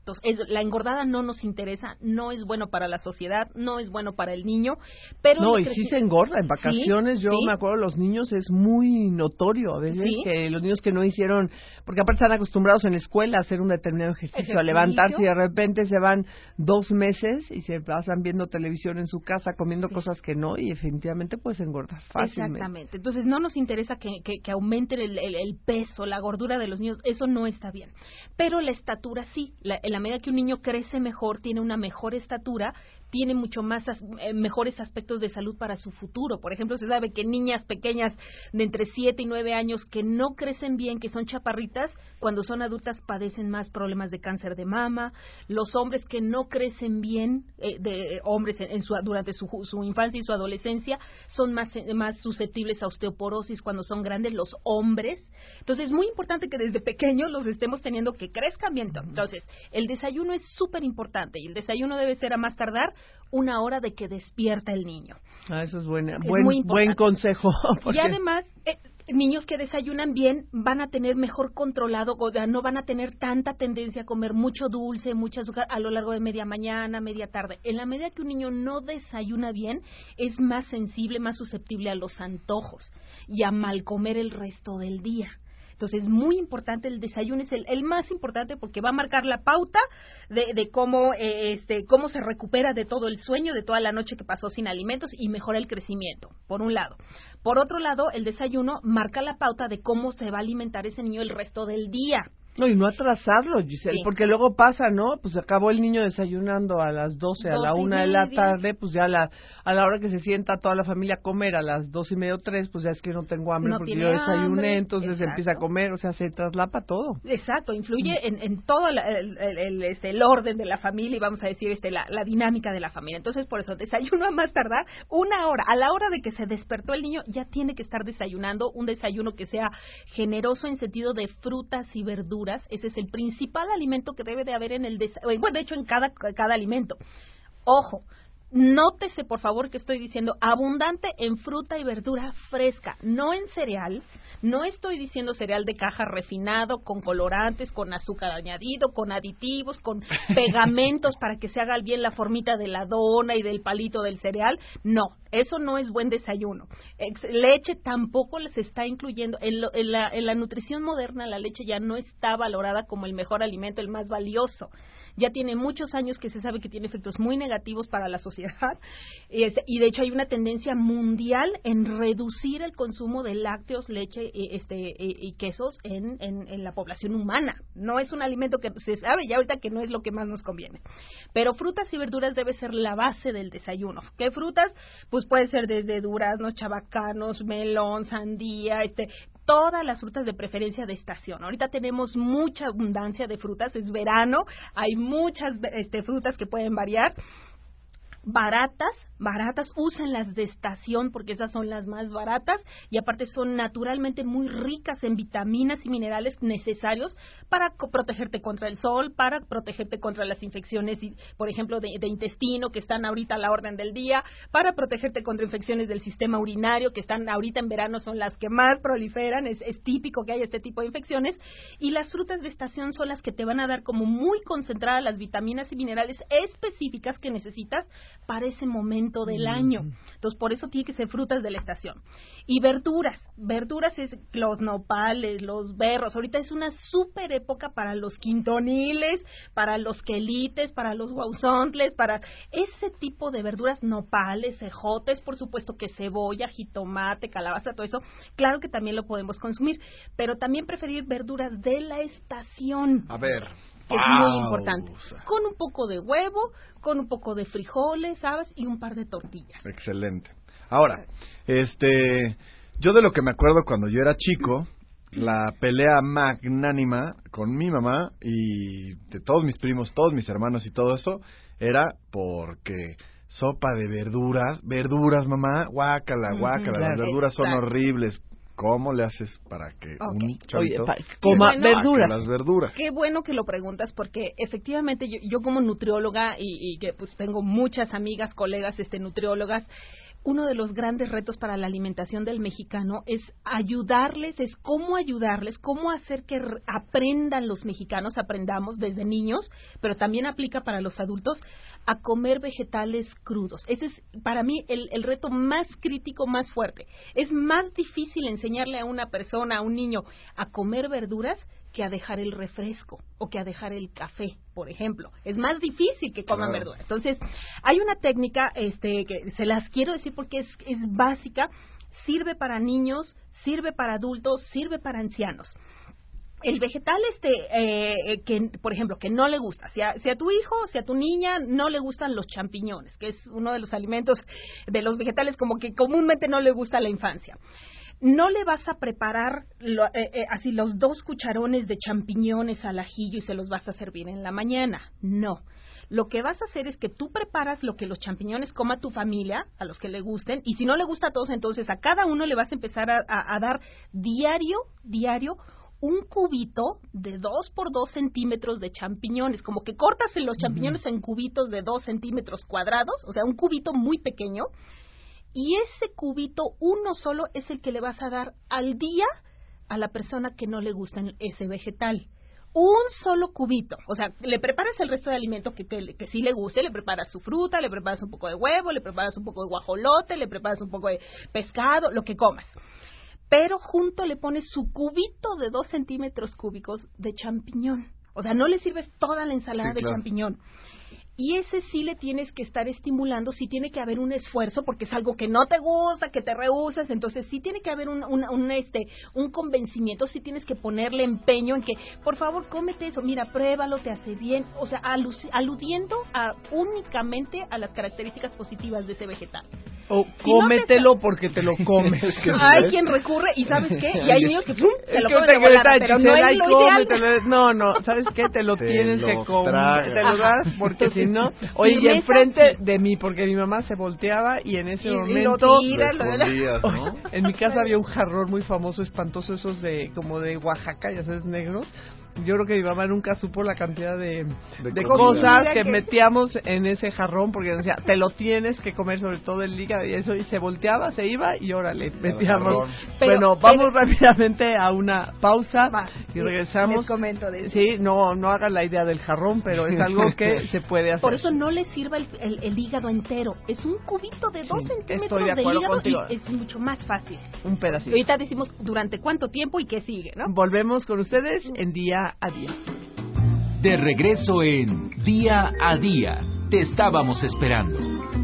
Entonces, es, la engordada no nos interesa, no es bueno para la sociedad, no es bueno para el niño, pero... No, y sí se engorda. En vacaciones, ¿Sí? yo ¿Sí? me acuerdo, los niños es muy notorio a veces ¿Sí? que los niños que no hicieron, porque aparte están acostumbrados en la escuela a hacer un determinado ejercicio, ¿Ejercicio? a levantarse y de repente se van dos meses y se pasan viendo televisión en su casa, comiendo Sí. cosas que no, y definitivamente puedes engordar fácilmente. Exactamente. Entonces, no nos interesa que, que, que aumenten el, el, el peso, la gordura de los niños, eso no está bien. Pero la estatura sí, la, en la medida que un niño crece mejor, tiene una mejor estatura, tiene mucho más as, eh, mejores aspectos de salud para su futuro. Por ejemplo, se sabe que niñas pequeñas de entre siete y nueve años que no crecen bien, que son chaparritas, cuando son adultas padecen más problemas de cáncer de mama. Los hombres que no crecen bien, eh, de eh, hombres en, en su, durante su, su infancia y su adolescencia, son más, eh, más susceptibles a osteoporosis cuando son grandes, los hombres. Entonces, es muy importante que desde pequeños los estemos teniendo que crezcan bien. Entonces, el desayuno es súper importante y el desayuno debe ser a más tardar una hora de que despierta el niño. Ah, eso es, buena, Es buen, muy importante. buen consejo. Porque... Y además, eh, niños que desayunan bien van a tener mejor controlado, o sea, no van a tener tanta tendencia a comer mucho dulce, mucho azúcar a lo largo de media mañana, media tarde. En la medida que un niño no desayuna bien, es más sensible, más susceptible a los antojos y a mal comer el resto del día. Entonces, es muy importante, el desayuno es el, el más importante porque va a marcar la pauta de, de cómo, eh, este, cómo se recupera de todo el sueño, de toda la noche que pasó sin alimentos y mejora el crecimiento, por un lado. Por otro lado, el desayuno marca la pauta de cómo se va a alimentar ese niño el resto del día. No, y no atrasarlo, Giselle, Sí. porque luego pasa, ¿no? Pues acabó el niño desayunando a las doce, a la Doce y una de la media. tarde, pues ya a la, a la hora que se sienta toda la familia a comer, a las dos y media o tres, pues ya es que no tengo hambre No porque tiene yo desayuné, hambre, entonces exacto. empieza a comer, o sea, se traslapa todo. Exacto, influye en, en todo la- el, el, el, este, el orden de la familia y vamos a decir este, la, la dinámica de la familia. Entonces, por eso, desayuno a más tardar una hora. A la hora de que se despertó el niño, ya tiene que estar desayunando un desayuno que sea generoso en sentido de frutas y verduras. Ese es el principal alimento que debe de haber en el desayuno. Bueno, de hecho, en cada, cada alimento. Ojo, nótese, por favor, que estoy diciendo abundante en fruta y verdura fresca, no en cereal. No estoy diciendo cereal de caja refinado, con colorantes, con azúcar añadido, con aditivos, con pegamentos para que se haga bien la formita de la dona y del palito del cereal. No, eso no es buen desayuno. Ex- leche tampoco se está incluyendo. En, lo- en, la, en la nutrición moderna, la leche ya no está valorada como el mejor alimento, el más valioso. Ya tiene muchos años que se sabe que tiene efectos muy negativos para la sociedad y, este, y de hecho hay una tendencia mundial en reducir el consumo de lácteos, leche y, este, y, y quesos en, en, en la población humana. No es un alimento que se sabe ya ahorita que no es lo que más nos conviene. Pero frutas y verduras debe ser la base del desayuno. ¿Qué frutas? Pues puede ser desde duraznos, chabacanos, melón, sandía, este... todas las frutas de preferencia de estación. Ahorita tenemos mucha abundancia de frutas, es verano, hay muchas este, frutas que pueden variar. Baratas, baratas, úsenlas de estación porque esas son las más baratas y aparte son naturalmente muy ricas en vitaminas y minerales necesarios para co- protegerte contra el sol, para protegerte contra las infecciones, y, por ejemplo, de, de intestino que están ahorita a la orden del día, para protegerte contra infecciones del sistema urinario que están ahorita en verano son las que más proliferan, es, es típico que haya este tipo de infecciones y las frutas de estación son las que te van a dar como muy concentradas las vitaminas y minerales específicas que necesitas para ese momento del año. Entonces, por eso tiene que ser frutas de la estación. Y verduras. Verduras es los nopales, los berros. Ahorita es una súper época para los quintoniles, para los quelites, para los guauzontles, para ese tipo de verduras, nopales, ejotes, por supuesto que cebolla, jitomate, calabaza, todo eso. Claro que también lo podemos consumir, pero también preferir verduras de la estación. A ver. Que es muy pausa. importante. Con un poco de huevo, con un poco de frijoles, ¿sabes? Y un par de tortillas. Excelente. Ahora, este, yo de lo que me acuerdo cuando yo era chico, la pelea magnánima con mi mamá y de todos mis primos, todos mis hermanos y todo eso, era porque sopa de verduras, verduras, mamá, guácala, guácala, Ujú, las claro. verduras son Exacto. horribles. ¿Cómo le haces para que Ok. un chavito Oye, pa- coma bueno, verduras. saque las verduras? Qué bueno que lo preguntas porque efectivamente yo, yo como nutrióloga y, y que pues tengo muchas amigas, colegas este nutriólogas, uno de los grandes retos para la alimentación del mexicano es ayudarles, es cómo ayudarles, cómo hacer que aprendan los mexicanos, aprendamos desde niños, pero también aplica para los adultos, a comer vegetales crudos. Ese es para mí el, el reto más crítico, más fuerte. Es más difícil enseñarle a una persona, a un niño, a comer verduras que a dejar el refresco o que a dejar el café, por ejemplo. Es más difícil que coman Claro. verduras. Entonces, hay una técnica este, que se las quiero decir porque es, es básica, sirve para niños, sirve para adultos, sirve para ancianos. El vegetal, este, eh, que, por ejemplo, que no le gusta, si a, si a tu hijo, si a tu niña no le gustan los champiñones, que es uno de los alimentos de los vegetales como que comúnmente no le gusta a la infancia. No le vas a preparar lo, eh, eh, así los dos cucharones de champiñones al ajillo y se los vas a servir en la mañana. No. Lo que vas a hacer es que tú preparas lo que los champiñones coma tu familia, a los que le gusten, y si no le gusta a todos, entonces a cada uno le vas a empezar a, a, a dar diario, diario, un cubito de dos por dos centímetros de champiñones, como que cortas los champiñones uh-huh. en cubitos de dos centímetros cuadrados, o sea, un cubito muy pequeño, y ese cubito, uno solo, es el que le vas a dar al día a la persona que no le gusta ese vegetal. Un solo cubito. O sea, le preparas el resto de alimento que, que, que sí le guste, le preparas su fruta, le preparas un poco de huevo, le preparas un poco de guajolote, le preparas un poco de pescado, lo que comas. Pero junto le pones su cubito de dos centímetros cúbicos de champiñón. O sea, no le sirves toda la ensalada sí, claro. de champiñón. Y ese sí le tienes que estar estimulando, sí tiene que haber un esfuerzo, porque es algo que no te gusta, que te rehusas, entonces sí tiene que haber un, un, un, este, un convencimiento, sí tienes que ponerle empeño en que, por favor, cómete eso, mira, pruébalo, te hace bien, o sea, alu- aludiendo a, únicamente a las características positivas de ese vegetal. O si cómetelo no te... porque te lo comes. Hay quien recurre, y ¿sabes qué? Y hay niños que ¡pum! Se lo que comen de volada, pero no es lo ideal. No, no, ¿sabes qué? Te lo te tienes lo que comer, tragas. te lo das, porque si no... Oye, y enfrente de mí, porque mi mamá se volteaba y en ese y, momento... Y lo tira, lo ¿no? En mi casa había un jarrón muy famoso, espantoso, esos de como de Oaxaca, ya sabes, negros. Yo creo que mi mamá nunca supo la cantidad de, de, de cosas que, que metíamos en ese jarrón, porque decía, te lo tienes que comer, sobre todo el hígado y eso, y se volteaba, se iba y órale, metíamos. Pero, bueno, vamos pero, rápidamente a una pausa va, y regresamos. Les comento de eso. Sí, no, no hagan la idea del jarrón, pero es algo que se puede hacer. Por eso no le sirva el, el, el hígado entero, es un cubito de dos sí, centímetros de, de hígado contigo. Y es mucho más fácil. Un pedacito. Y ahorita decimos durante cuánto tiempo y qué sigue, ¿no? Volvemos con ustedes en Día a Día. De regreso en Día a Día. Te estábamos esperando.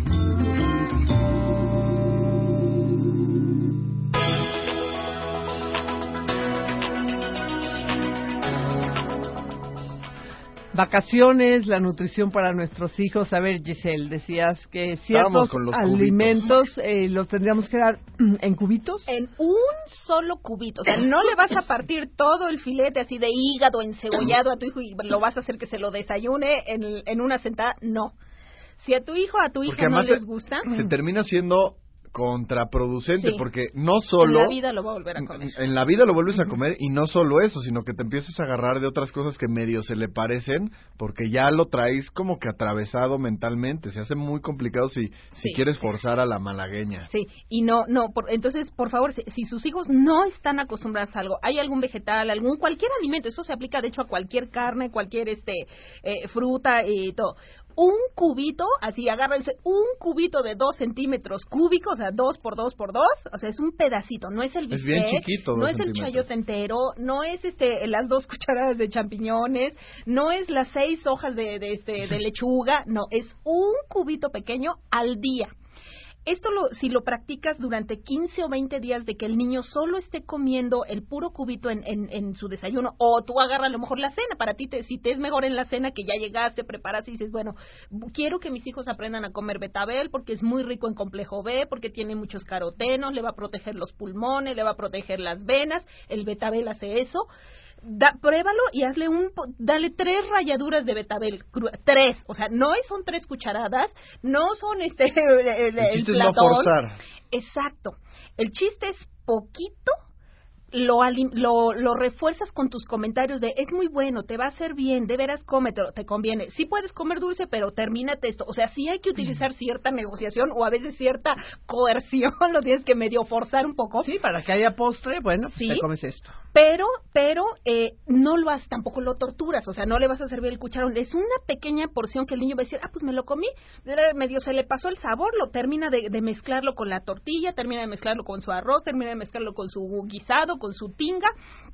Vacaciones, la nutrición para nuestros hijos. A ver, Giselle, decías que ciertos alimentos eh, los tendríamos que dar en cubitos. En un solo cubito. O sea, no le vas a partir todo el filete así de hígado encebollado a tu hijo y lo vas a hacer que se lo desayune en, en una sentada. No. Si a tu hijo o a tu hija no les gusta... Se termina siendo contraproducente, sí. porque no solo... En la vida lo va a volver a comer. En la vida lo vuelves a comer, y no solo eso, sino que te empiezas a agarrar de otras cosas que medio se le parecen, porque ya lo traes como que atravesado mentalmente. Se hace muy complicado si, si sí. quieres forzar a la malagueña. Sí, y no, no, por, entonces, por favor, si, si sus hijos no están acostumbrados a algo, hay algún vegetal, algún, cualquier alimento, eso se aplica de hecho a cualquier carne, cualquier este eh, fruta y todo. Un cubito, así agárrense, un cubito de dos centímetros cúbicos, o sea, dos por dos por dos, o sea, es un pedacito, no es el bistec, es bien chiquito, no es el chayote entero, no es este las dos cucharadas de champiñones, no es las seis hojas de, de este de lechuga, no, es un cubito pequeño al día. Esto lo, si lo practicas durante quince o veinte días de que el niño solo esté comiendo el puro cubito en, en, en su desayuno, o tú agarras a lo mejor la cena, para ti te, si te es mejor en la cena que ya llegaste, preparas y dices, bueno, quiero que mis hijos aprendan a comer betabel porque es muy rico en complejo B, porque tiene muchos carotenos, le va a proteger los pulmones, le va a proteger las venas, el betabel hace eso. Da, pruébalo y hazle un, dale tres ralladuras de betabel, tres, o sea, no son tres cucharadas, no son este, el, el, el chiste el platón. Es no forzar. Exacto, el chiste es poquito, lo, lo, lo refuerzas con tus comentarios de es muy bueno, te va a hacer bien, de veras cómetelo, te conviene. Sí puedes comer dulce, pero termínate esto. O sea, sí hay que utilizar cierta negociación o a veces cierta coerción, lo tienes que medio forzar un poco. Sí, para que haya postre, bueno, pues sí, te comes esto. Pero, pero eh, no lo haces, tampoco lo torturas, o sea, no le vas a servir el cucharón. Es una pequeña porción que el niño va a decir, ah, pues me lo comí, medio se le pasó el sabor, lo termina de, de mezclarlo con la tortilla, termina de mezclarlo con su arroz, termina de mezclarlo con su guisado, con su tinga,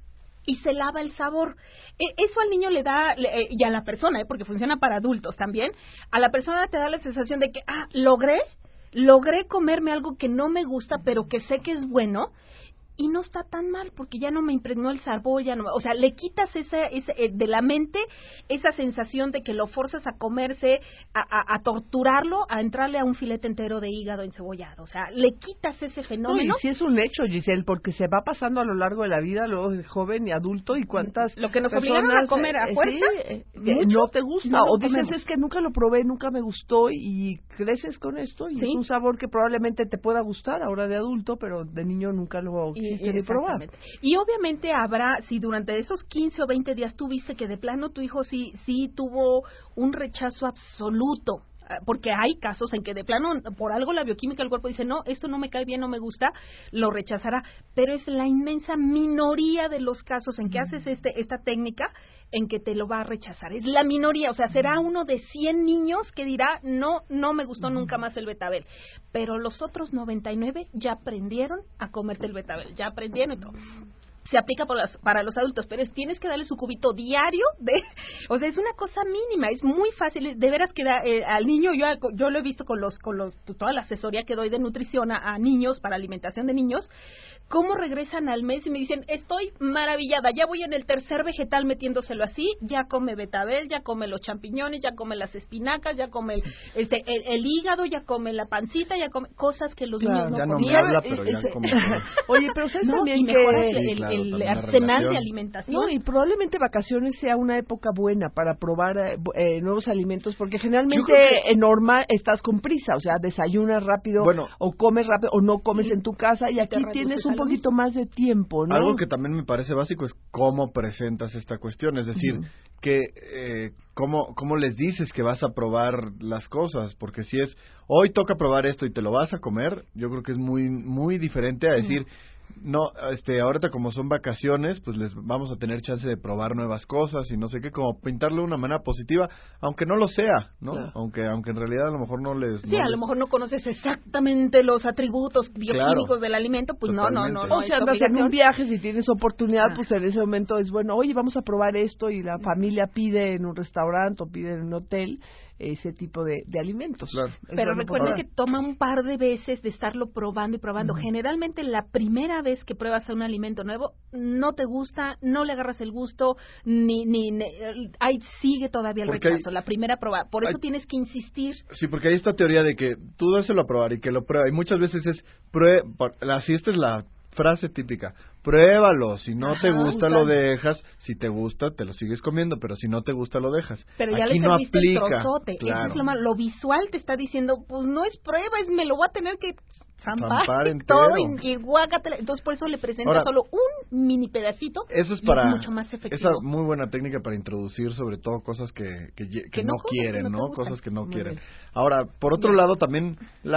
y se lava el sabor. Eh, eso al niño le da, eh, y a la persona, eh, porque funciona para adultos también, a la persona te da la sensación de que, ah, logré, logré comerme algo que no me gusta, pero que sé que es bueno, y no está tan mal, porque ya no me impregnó el sabor, ya no, o sea, le quitas esa, esa, eh, de la mente esa sensación de que lo forzas a comerse, a, a, a torturarlo, a entrarle a un filete entero de hígado encebollado, o sea, le quitas ese fenómeno. No, y sí es un hecho, Giselle, porque se va pasando a lo largo de la vida, luego de joven y adulto, y cuántas Lo que nos personas, obligaron a comer a eh, fuerza, sí, eh, no te gusta, no o dices, comemos. es que nunca lo probé, nunca me gustó, y creces con esto, y ¿Sí? es un sabor que probablemente te pueda gustar ahora de adulto, pero de niño nunca lo quisiste ni probar. Y obviamente habrá, si durante esos quince o veinte días tú viste que de plano tu hijo sí, sí tuvo un rechazo absoluto, porque hay casos en que de plano, por algo la bioquímica del cuerpo dice, no, esto no me cae bien, no me gusta, lo rechazará, pero es la inmensa minoría de los casos en que haces este esta técnica en que te lo va a rechazar, es la minoría, o sea, será uno de cien niños que dirá, no, no me gustó nunca más el betabel, pero los otros noventa y nueve ya aprendieron a comerte el betabel, ya aprendieron y todo. Se aplica para los, para los adultos, pero es, tienes que darle su cubito diario de, o sea, es una cosa mínima, es muy fácil, de veras que da, eh, al niño, yo yo lo he visto con los, con los, toda la asesoría que doy de nutrición a, a niños, para alimentación de niños, cómo regresan al mes y me dicen, estoy maravillada, ya voy en el tercer vegetal metiéndoselo así, ya come betabel, ya come los champiñones, ya come las espinacas, ya come el, este, el, el hígado, ya come la pancita, ya come cosas que los claro, niños no ya no comían. me habla, pero ya Ese- come. Oye, pero sabes No, también y que mejoras Sí, el, claro, el también la arsenal relación. de alimentación. No, y probablemente vacaciones sea una época buena para probar eh, bu- eh, nuevos alimentos, porque generalmente Yo creo que- en normal estás con prisa, o sea, desayunas rápido, Bueno. o comes rápido, o no comes Y en tu casa, y te aquí reduces tienes un al poquito más de tiempo, ¿no? Algo que también me parece básico es cómo presentas esta cuestión, es decir, Ujú. que eh, cómo, cómo les dices que vas a probar las cosas, porque si es hoy toca probar esto y te lo vas a comer, yo creo que es muy muy diferente a decir no, este, ahorita como son vacaciones, pues les vamos a tener chance de probar nuevas cosas y no sé qué, como pintarlo de una manera positiva, aunque no lo sea, ¿no? Claro. Aunque aunque en realidad a lo mejor no les Sí, no a les- lo mejor no conoces exactamente los atributos bioquímicos Claro, del alimento, pues no, no, no, totalmente. no. O es si andas en obligación. un viaje, si tienes oportunidad, Ah. pues en ese momento es bueno, oye, vamos a probar esto, y la familia pide en un restaurante o pide en un hotel ese tipo de, de alimentos. Claro. Es Pero bueno recuerden probar. que toma un par de veces de estarlo probando y probando. Ujú. Generalmente la primera vez que pruebas un alimento nuevo, no te gusta, no le agarras el gusto, ni, ni, ni ahí sigue todavía el Porque hay- rechazo, la primera prueba. Por eso hay- tienes que insistir. Sí, porque hay esta teoría de que tú dáselo a probar y que lo prueba. Y muchas veces es, prue así esta es la frase típica, pruébalo, si no te Ajá, gusta exacto. lo dejas, si te gusta te lo sigues comiendo, pero si no te gusta lo dejas. Pero ya Aquí le no serviste el aplica. trozote. Claro. Eso es lo malo. Lo visual te está diciendo, pues no es prueba, es me lo voy a tener que zampar Zampar y todo entero. y, y guácatela. Entonces por eso le presenta Ahora, solo un mini pedacito. Eso es y para mucho más efectivo. esa muy buena técnica para introducir sobre todo cosas que que, ye- que Que no, no comes, quieren, no te ¿no? gustan. Cosas que no Muy quieren. bien. Ahora, por otro Ya. lado también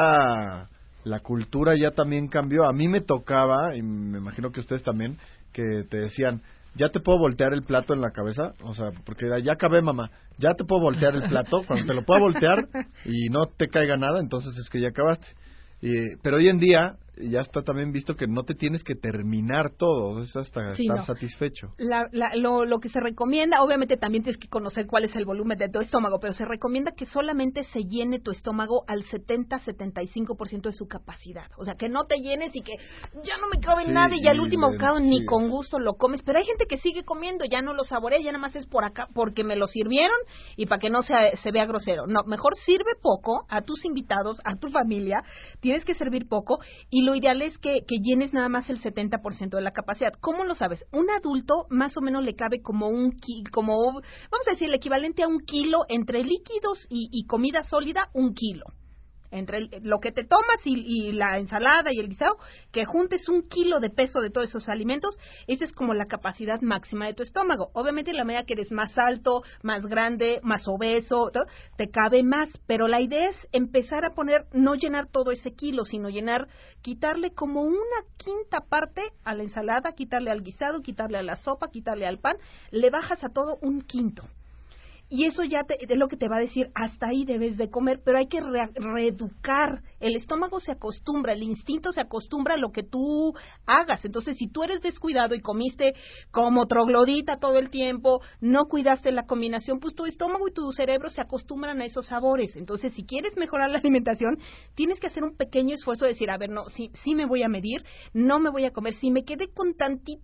la la cultura ya también cambió. A mí me tocaba y me imagino que ustedes también que te decían, ¿ya te puedo voltear el plato en la cabeza? O sea, porque era, ya acabé, mamá, ¿ya te puedo voltear el plato? Cuando te lo puedo voltear y no te caiga nada, entonces es que ya acabaste. Y, pero hoy en día ya está también visto que no te tienes que terminar todo, es hasta Sí, estar no. satisfecho. La, la, lo, lo que se recomienda, obviamente también tienes que conocer cuál es el volumen de tu estómago, pero se recomienda que solamente se llene tu estómago al setenta a setenta y cinco por ciento de su capacidad. O sea, que no te llenes y que ya no me cabe Sí, nada y ya al y último le- bocado sí. ni con gusto lo comes. Pero hay gente que sigue comiendo, ya no lo saborea, ya nada más es por acá porque me lo sirvieron y para que no sea, se vea grosero. No, mejor sirve poco a tus invitados, a tu familia, tienes que servir poco y lo ideal es que, que llenes nada más el setenta por ciento de la capacidad. ¿Cómo lo sabes? Un adulto más o menos le cabe como un ki, como vamos a decir el equivalente a un kilo entre líquidos y, y comida sólida, un kilo. entre el, lo que te tomas y, y la ensalada y el guisado, que juntes un kilo de peso de todos esos alimentos, esa es como la capacidad máxima de tu estómago. Obviamente, en la medida que eres más alto, más grande, más obeso, todo, te cabe más, pero la idea es empezar a poner, no llenar todo ese kilo, sino llenar, quitarle como una quinta parte a la ensalada, quitarle al guisado, quitarle a la sopa, quitarle al pan, le bajas a todo un quinto. Y eso ya te, es lo que te va a decir, hasta ahí debes de comer, pero hay que re, reeducar. El estómago se acostumbra, el instinto se acostumbra a lo que tú hagas. Entonces, si tú eres descuidado y comiste como troglodita todo el tiempo, no cuidaste la combinación, pues tu estómago y tu cerebro se acostumbran a esos sabores. Entonces, si quieres mejorar la alimentación, tienes que hacer un pequeño esfuerzo de decir, a ver, no, sí, sí me voy a medir, no me voy a comer, si me quedé con tantititas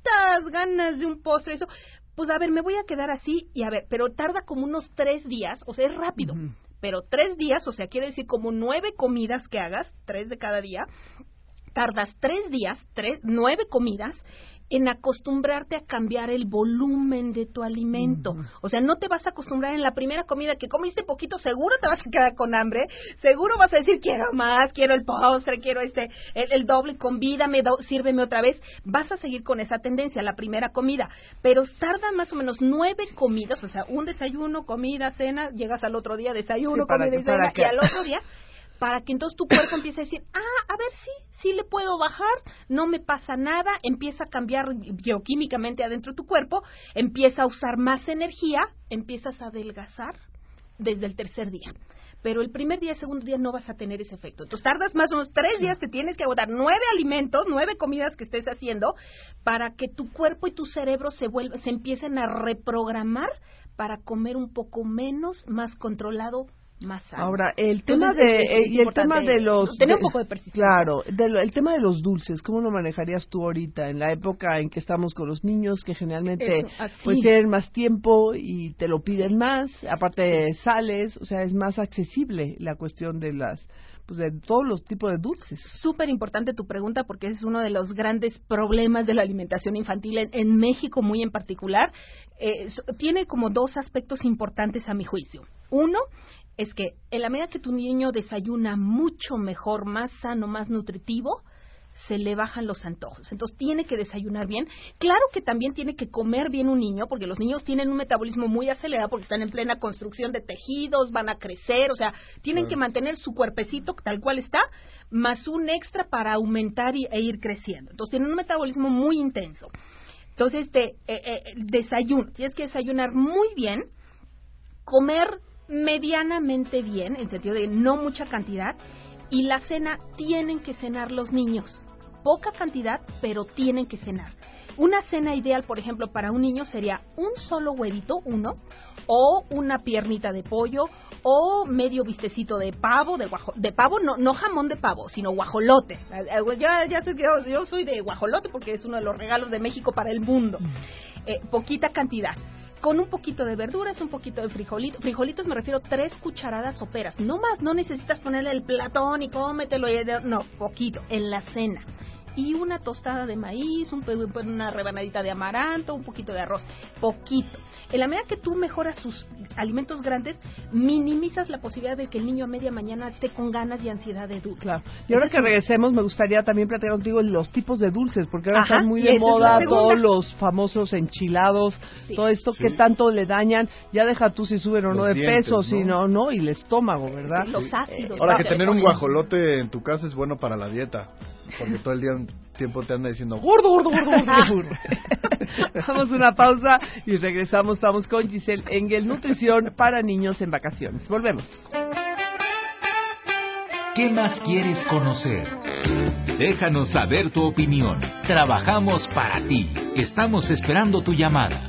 ganas de un postre, eso... pues a ver, me voy a quedar así, y a ver, pero tarda como unos tres días, o sea, es rápido, uh-huh. pero tres días, o sea, quiere decir como nueve comidas que hagas, tres de cada día, tardas tres días, tres, nueve comidas, en acostumbrarte a cambiar el volumen de tu alimento. Uh-huh. O sea, no te vas a acostumbrar en la primera comida que comiste poquito, seguro te vas a quedar con hambre, seguro vas a decir, quiero más, quiero el postre, quiero este el, el doble, convídame, do, sírveme otra vez. Vas a seguir con esa tendencia, la primera comida, pero tardan más o menos nueve comidas, o sea, un desayuno, comida, cena, llegas al otro día, desayuno, sí, comida que, y cena, y al otro día... para que entonces tu cuerpo empiece a decir, ah, a ver, sí, sí le puedo bajar, no me pasa nada, empieza a cambiar bioquímicamente adentro de tu cuerpo, empieza a usar más energía, empiezas a adelgazar desde el tercer día. Pero el primer día, el segundo día no vas a tener ese efecto. Entonces tardas más o menos tres días, te tienes que agotar nueve alimentos, nueve comidas que estés haciendo, para que tu cuerpo y tu cerebro se vuelvan, se empiecen a reprogramar para comer un poco menos, más controlado, más sano. Ahora, el tema Entonces, de es, es y el tema de los tener un poco de persistencia. Claro, de lo, el tema de los dulces, ¿cómo lo manejarías tú ahorita en la época en que estamos con los niños que generalmente Eso, pues tienen más tiempo y te lo piden más, aparte sales, o sea, es más accesible la cuestión de las pues de todos los tipos de dulces. Súper importante tu pregunta porque es uno de los grandes problemas de la alimentación infantil en, en México muy en particular. Eh, tiene como dos aspectos importantes a mi juicio. Uno es que en la medida que tu niño desayuna mucho mejor, más sano, más nutritivo, se le bajan los antojos. Entonces tiene que desayunar bien. Claro que también tiene que comer bien un niño, porque los niños tienen un metabolismo muy acelerado, porque están en plena construcción de tejidos, van a crecer, o sea, tienen que mantener su cuerpecito tal cual está, más un extra para aumentar y, e ir creciendo. Entonces tienen un metabolismo muy intenso. Entonces, te, eh, eh, desayuno, tienes que desayunar muy bien, comer medianamente bien, en sentido de no mucha cantidad, y la cena tienen que cenar los niños. Poca cantidad, pero tienen que cenar. Una cena ideal, por ejemplo, para un niño sería un solo huevito, uno, o una piernita de pollo, o medio bistecito de pavo, de guajo, de pavo, no, no jamón de pavo, sino guajolote. Ya, ya sé que yo, yo soy de guajolote porque es uno de los regalos de México para el mundo. Eh, poquita cantidad. Con un poquito de verduras, un poquito de frijolitos. Frijolitos me refiero tres cucharadas soperas. No más, no necesitas ponerle el platón y cómetelo. No, poquito, en la cena. Y una tostada de maíz, un, una rebanadita de amaranto, un poquito de arroz. Poquito. En la medida que tú mejoras sus alimentos grandes, minimizas la posibilidad de que el niño a media mañana esté con ganas y ansiedad de dulce. Claro. Y ahora que regresemos, me gustaría también platicar contigo los tipos de dulces, porque ahora Ajá, están muy de moda todos los famosos enchilados, sí. todo esto sí. que tanto le dañan. Ya deja tú si suben o los no de dientes, peso, ¿no? sino no, y el estómago, ¿verdad? Sí, los ácidos. Ahora que tener un guajolote en tu casa es bueno para la dieta. Porque todo el día un tiempo te anda diciendo gordo, gordo, gordo, gordo, gordo. Vamos a una pausa y regresamos. Estamos con Giselle Engel, nutrición para niños en vacaciones. Volvemos. ¿Qué más quieres conocer? Déjanos saber tu opinión. Trabajamos para ti. Estamos esperando tu llamada.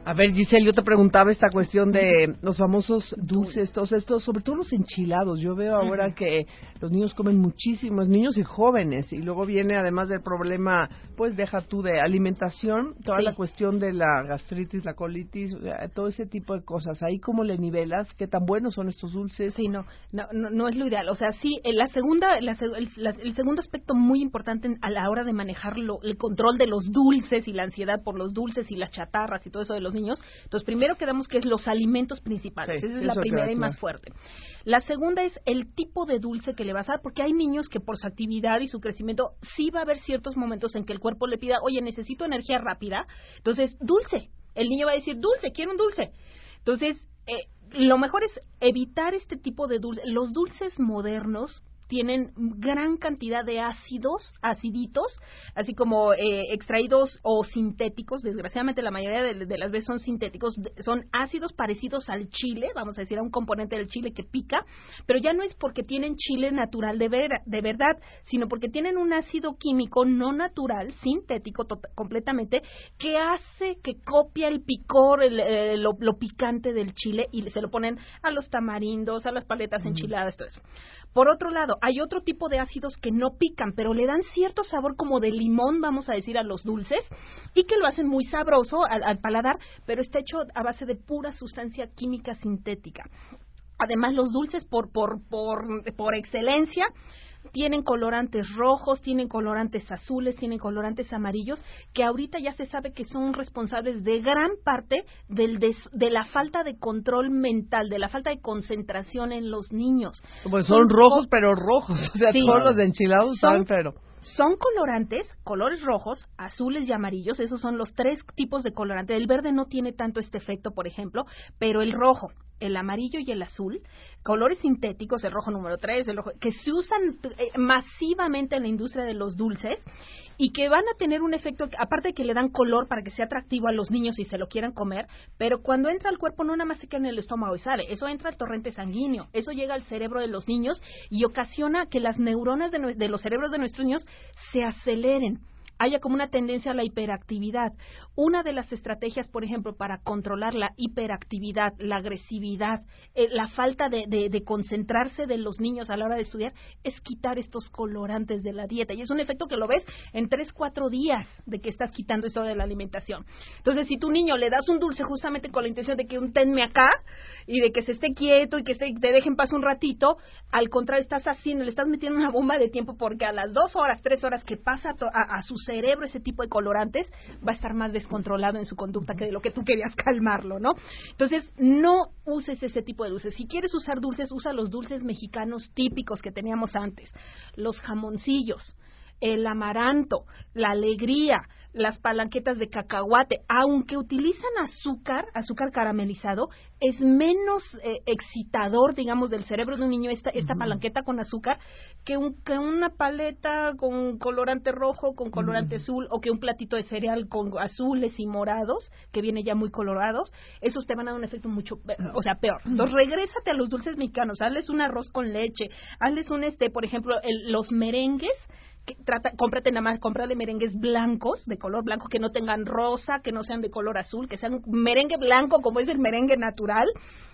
A ver, Giselle, yo te preguntaba esta cuestión de los famosos dulces, todos estos, sobre todo los enchilados. Yo veo ahora uh-huh. que los niños comen muchísimos, niños y jóvenes, y luego viene además del problema, pues deja tú de alimentación, toda sí. la cuestión de la gastritis, la colitis, todo ese tipo de cosas. Ahí cómo le nivelas, qué tan buenos son estos dulces. Sí, no, no, no, no es lo ideal. O sea, sí, la segunda, la, el, la, el segundo aspecto muy importante a la hora de manejar lo, el control de los dulces y la ansiedad por los dulces y las chatarras y todo eso de los niños. Entonces, primero quedamos que es los alimentos principales. Sí, esa es la primera y más fuerte. La segunda es el tipo de dulce que le vas a dar, porque hay niños que por su actividad y su crecimiento sí va a haber ciertos momentos en que el cuerpo le pida, oye, necesito energía rápida. Entonces, dulce. El niño va a decir, dulce, quiero un dulce. Entonces, eh, lo mejor es evitar este tipo de dulces. Los dulces modernos tienen gran cantidad de ácidos, aciditos, así como eh, extraídos o sintéticos. Desgraciadamente la mayoría de, de las veces son sintéticos, son ácidos parecidos al chile, vamos a decir a un componente del chile que pica, pero ya no es porque tienen chile natural de, ver, de verdad, sino porque tienen un ácido químico no natural, sintético to- completamente, que hace que copia el picor, el, eh, lo, lo picante del chile y se lo ponen a los tamarindos, a las paletas enchiladas, todo eso. Por otro lado, hay otro tipo de ácidos que no pican, pero le dan cierto sabor como de limón, vamos a decir, a los dulces, y que lo hacen muy sabroso al, al paladar, pero está hecho a base de pura sustancia química sintética. Además, los dulces, por, por, por, por excelencia, tienen colorantes rojos, tienen colorantes azules, tienen colorantes amarillos, que ahorita ya se sabe que son responsables de gran parte del des, de la falta de control mental, de la falta de concentración en los niños. Pues son, son rojos, pero rojos, o sea, sí, todos los enchilados son, saben, pero... Son colorantes, colores rojos, azules y amarillos, esos son los tres tipos de colorante. El verde no tiene tanto este efecto, por ejemplo, pero el rojo, el amarillo y el azul, colores sintéticos, el rojo número tres, el rojo, que se usan eh, masivamente en la industria de los dulces y que van a tener un efecto, aparte de que le dan color para que sea atractivo a los niños y se lo quieran comer, pero cuando entra al cuerpo no nada más se queda en el estómago y sale, eso entra al torrente sanguíneo, eso llega al cerebro de los niños y ocasiona que las neuronas de, de los cerebros de nuestros niños se aceleren, haya como una tendencia a la hiperactividad. Una de las estrategias, por ejemplo, para controlar la hiperactividad, la agresividad, eh, la falta de, de, de concentrarse de los niños a la hora de estudiar, es quitar estos colorantes de la dieta. Y es un efecto que lo ves en tres, cuatro días de que estás quitando esto de la alimentación. Entonces, si tu niño le das un dulce justamente con la intención de que un tenme acá y de que se esté quieto y que se, te dejen pasar un ratito, al contrario, estás haciendo, le estás metiendo una bomba de tiempo porque a las dos horas, tres horas que pasa a, a su cerebro ese tipo de colorantes, va a estar más descontrolado en su conducta que de lo que tú querías calmarlo, ¿no? Entonces, no uses ese tipo de dulces. Si quieres usar dulces, usa los dulces mexicanos típicos que teníamos antes. Los jamoncillos, el amaranto, la alegría, las palanquetas de cacahuate, aunque utilizan azúcar, azúcar caramelizado, es menos eh, excitador, digamos, del cerebro de un niño esta, esta uh-huh. palanqueta con azúcar que, un, que una paleta con colorante rojo, con colorante uh-huh. azul, o que un platito de cereal con azules y morados, que viene ya muy colorados. Esos te van a dar un efecto mucho, o sea, peor. Entonces, regrésate a los dulces mexicanos, hazles un arroz con leche, hazles un, este, por ejemplo, el, los merengues, que trata, cómprate nada más, cómprale merengues blancos, de color blanco, que no tengan rosa, que no sean de color azul, que sean merengue blanco como es el merengue natural.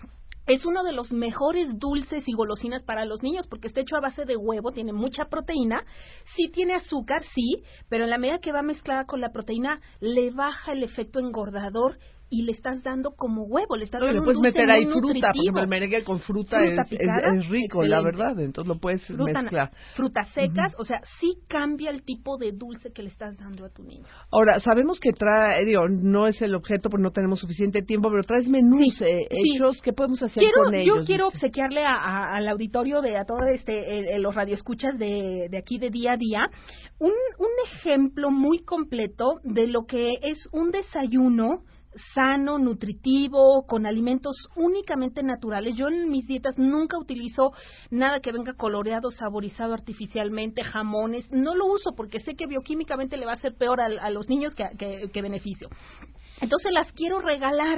Es uno de los mejores dulces y golosinas para los niños porque está hecho a base de huevo, tiene mucha proteína, sí tiene azúcar, sí, pero en la medida que va mezclada con la proteína le baja el efecto engordador y le estás dando como huevo, le estás no, dando le puedes un dulce meter ahí muy fruta, nutritivo. por ejemplo, el merengue con fruta, fruta es, picada, es, es rico, excelente. La verdad, entonces lo puedes fruta, mezclar. Frutas secas, uh-huh. o sea, sí cambia el tipo de dulce que le estás dando a tu niño. Ahora, sabemos que trae, digo, no es el objeto porque no tenemos suficiente tiempo, pero traes menús sí, eh, sí. hechos, ¿qué podemos hacer quiero, con ellos? Yo quiero obsequiarle a, a, al auditorio, de a todos este, el, el, los radioescuchas de, de aquí de día a día, un, un ejemplo muy completo de lo que es un desayuno sano, nutritivo, con alimentos únicamente naturales. Yo en mis dietas nunca utilizo nada que venga coloreado, saborizado artificialmente, jamones, no lo uso porque sé que bioquímicamente le va a hacer peor a, a los niños que, que, que beneficio. Entonces las quiero regalar.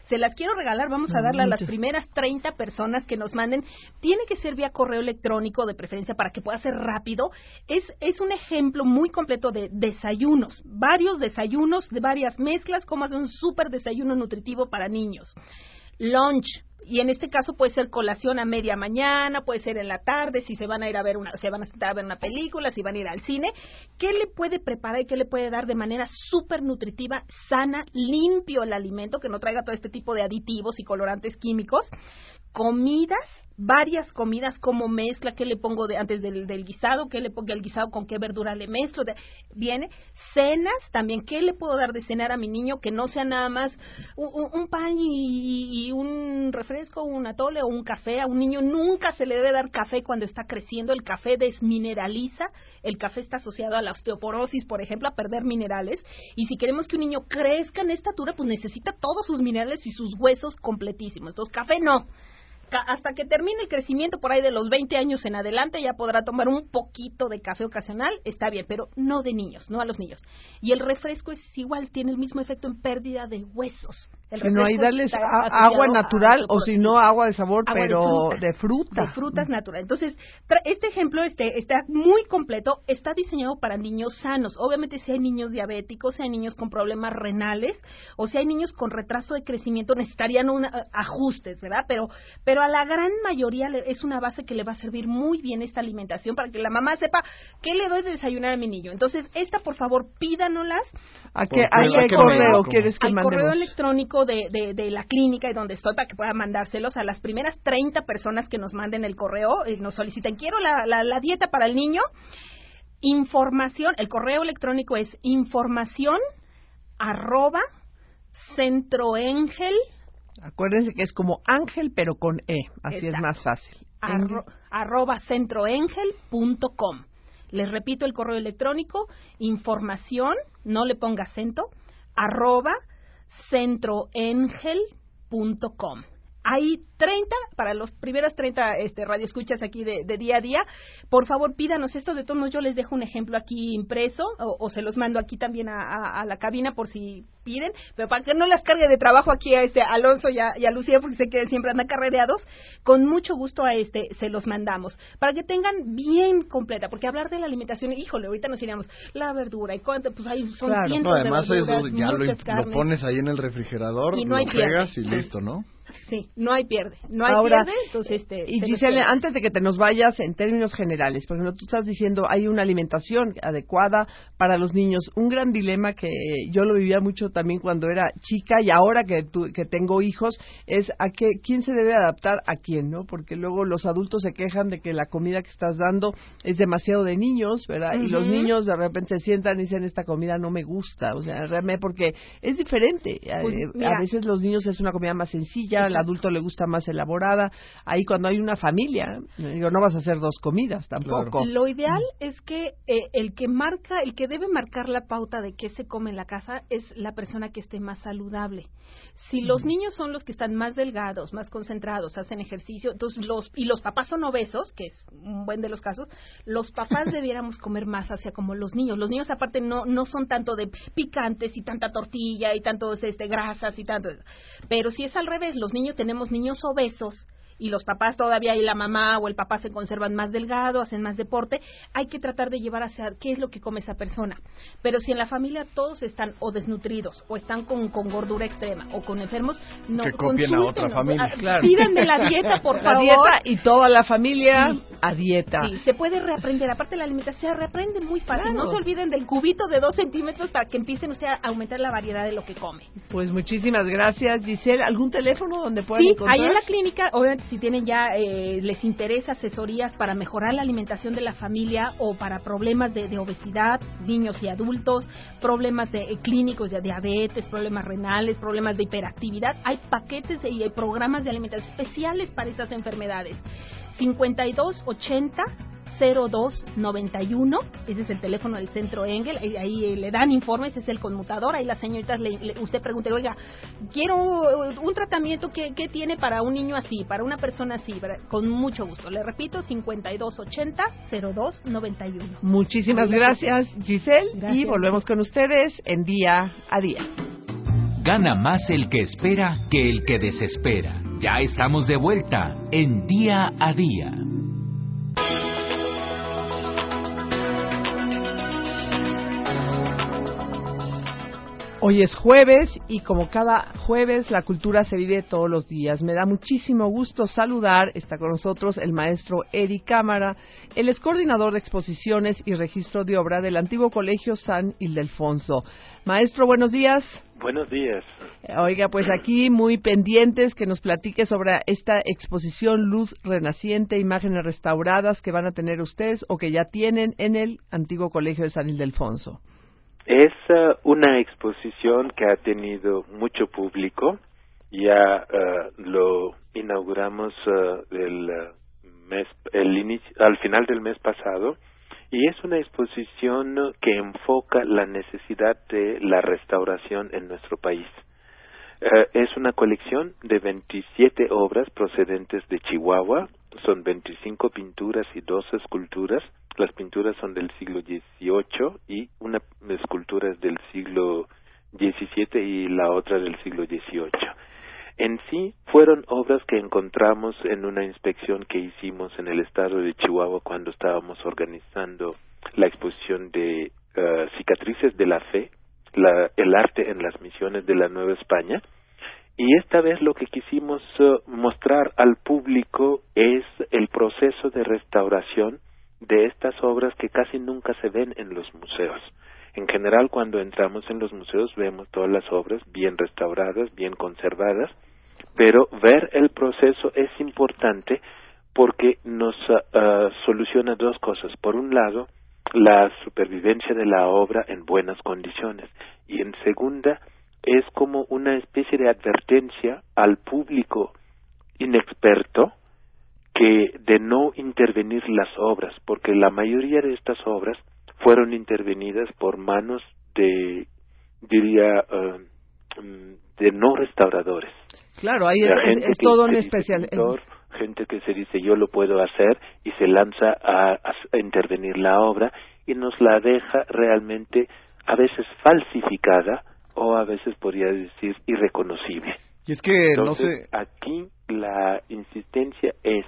Se las quiero regalar, vamos a darle a las primeras treinta personas que nos manden. Tiene que ser vía correo electrónico de preferencia para que pueda ser rápido. Es, es un ejemplo muy completo de desayunos, varios desayunos de varias mezclas, como hacer un súper desayuno nutritivo para niños. Lunch, y en este caso puede ser colación a media mañana, puede ser en la tarde, si se van a ir a ver una, se van a sentar a ver una película, si van a ir al cine. ¿Qué le puede preparar y qué le puede dar de manera súper nutritiva, sana, limpio el alimento, que no traiga todo este tipo de aditivos y colorantes químicos? Comidas, varias comidas, como mezcla, qué le pongo de, antes del, del guisado, qué le pongo al guisado, con qué verdura le mezclo, de, viene, cenas, también, qué le puedo dar de cenar a mi niño, que no sea nada más un, un pan y, y un refresco, un atole o un café. A un niño nunca se le debe dar café cuando está creciendo, el café desmineraliza, el café está asociado a la osteoporosis, por ejemplo, a perder minerales, y si queremos que un niño crezca en estatura, pues necesita todos sus minerales y sus huesos completísimos. Entonces, café no. Hasta que termine el crecimiento, por ahí de los veinte años en adelante, ya podrá tomar un poquito de café ocasional, está bien, pero no de niños, no a los niños. Y el refresco es igual, tiene el mismo efecto en pérdida de huesos. El si no hay darles a, agua natural a, a o si no agua de sabor, agua pero de fruta. De fruta. De frutas naturales. Entonces, este ejemplo este está muy completo, está diseñado para niños sanos. Obviamente si hay niños diabéticos, si hay niños con problemas renales, o si hay niños con retraso de crecimiento, necesitarían un, uh, ajustes, ¿verdad? Pero, pero a la gran mayoría es una base que le va a servir muy bien esta alimentación para que la mamá sepa qué le doy de desayunar a mi niño. Entonces, esta, por favor, pídanoslas. ¿A qué, ¿a qué correo quieres que al mandemos? Correo electrónico de, de, de la clínica y donde estoy, para que puedan mandárselos a las primeras treinta personas que nos manden el correo y nos soliciten, quiero la, la, la dieta para el niño. Información, el correo electrónico es información arroba centroengel. Acuérdense que es como ángel, pero con E, así Exacto. es más fácil. Arro, arroba centroengel punto com. Les repito el correo electrónico, información, no le ponga acento, arroba centroengel punto com. Hay treinta, para los primeros treinta este, radioescuchas aquí de, de día a día. Por favor, pídanos esto. De todos modos, yo les dejo un ejemplo aquí impreso o, o se los mando aquí también a, a, a la cabina por si piden. Pero para que no las cargue de trabajo aquí a este Alonso y a, y a Lucía, porque sé que siempre andan carrereados, con mucho gusto a este se los mandamos. Para que tengan bien completa, porque hablar de la alimentación, híjole, ahorita nos iríamos la verdura y cuánto, pues ahí son claro, cientos no, además de verduras, eso ya lo, carnes, lo pones ahí en el refrigerador, y no lo hay pegas pierde. y listo, ¿no? Sí, no hay pierde, no hay Ahora, pierde, entonces este... Y Giselle, antes de que te nos vayas, en términos generales, por ejemplo, tú estás diciendo hay una alimentación adecuada para los niños, un gran dilema que yo lo vivía mucho también cuando era chica y ahora que tu, que tengo hijos, es a qué, quién se debe adaptar a quién, ¿no? Porque luego los adultos se quejan de que la comida que estás dando es demasiado de niños, ¿verdad? Uh-huh. Y los niños de repente se sientan y dicen, esta comida no me gusta, o sea, realmente porque es diferente. Pues, eh, a veces los niños es una comida más sencilla, al adulto le gusta más elaborada. Ahí cuando hay una familia, digo, no vas a hacer dos comidas tampoco. Claro. Lo ideal es que eh, el que marca, el que debe marcar la pauta de qué se come en la casa es la persona que esté más saludable. Si los uh-huh. niños son los que están más delgados, más concentrados, hacen ejercicio, entonces los y los papás son obesos, que es un buen de los casos, los papás debiéramos comer más hacia como los niños. Los niños aparte no no son tanto de picantes y tanta tortilla y tantos este grasas y tanto, pero si es al revés, los niños tenemos niños obesos y los papás todavía y la mamá o el papá se conservan más delgado, hacen más deporte, hay que tratar de llevar hacia qué es lo que come esa persona. Pero si en la familia todos están o desnutridos o están con, con gordura extrema o con enfermos, no que copien a otra familia, a, claro. Pídanme la dieta, por favor. La dieta y toda la familia sí. a dieta. Sí, se puede reaprender. Aparte la alimentación se reaprende muy fácil. Claro. No se olviden del cubito de dos centímetros para que empiecen ustedes a aumentar la variedad de lo que come. Pues muchísimas gracias, Giselle. ¿Algún teléfono donde puedan sí, encontrar? Sí, ahí en la clínica, obviamente si tienen ya, eh, les interesa asesorías para mejorar la alimentación de la familia o para problemas de, de obesidad, niños y adultos, problemas de, eh, clínicos de diabetes, problemas renales, problemas de hiperactividad, hay paquetes y hay programas de alimentación especiales para esas enfermedades. cincuenta y dos ochenta cero dos noventa y uno, ese es el teléfono del Centro Engel, ahí, ahí le dan informes, es el conmutador, ahí las señoritas, le, le, usted pregunta, oiga, quiero un tratamiento que, que tiene para un niño así, para una persona así, para, con mucho gusto, le repito, cincuenta y dos ochenta cero dos noventa y uno. Muchísimas gracias, Giselle, gracias. Y volvemos con ustedes en Día a Día. Gana más el que espera que el que desespera. Ya estamos de vuelta en Día a Día. Hoy es jueves y como cada jueves la cultura se vive todos los días. Me da muchísimo gusto saludar, está con nosotros el maestro Eri Cámara, él es coordinador de exposiciones y registro de obra del antiguo Colegio San Ildefonso. Maestro, buenos días. Buenos días. Oiga, pues aquí muy pendientes que nos platique sobre esta exposición Luz Renaciente, imágenes restauradas que van a tener ustedes o que ya tienen en el antiguo Colegio de San Ildefonso. Es uh, una exposición que ha tenido mucho público. Ya uh, lo inauguramos uh, el uh, mes, el inicio, al final del mes pasado, y es una exposición que enfoca la necesidad de la restauración en nuestro país. Uh, es una colección de veintisiete obras procedentes de Chihuahua. Son veinticinco pinturas y dos esculturas. Las pinturas son del siglo dieciocho y una escultura es del siglo diecisiete y la otra del siglo dieciocho. En sí, fueron obras que encontramos en una inspección que hicimos en el estado de Chihuahua cuando estábamos organizando la exposición de uh, Cicatrices de la Fe, la, el arte en las misiones de la Nueva España. Y esta vez lo que quisimos uh, mostrar al público es el proceso de restauración de estas obras que casi nunca se ven en los museos. En general, cuando entramos en los museos vemos todas las obras bien restauradas, bien conservadas, pero ver el proceso es importante porque nos uh, uh, soluciona dos cosas. Por un lado, la supervivencia de la obra en buenas condiciones, y en segunda, es como una especie de advertencia al público inexperto que de no intervenir las obras, porque la mayoría de estas obras fueron intervenidas por manos de, diría, uh, de no restauradores. Claro, ahí es, es todo un especial. Pintor, gente que se dice yo lo puedo hacer y se lanza a, a intervenir la obra y nos la deja realmente a veces falsificada o a veces podría decir irreconocible. Y es que Entonces, no sé. Aquí la insistencia es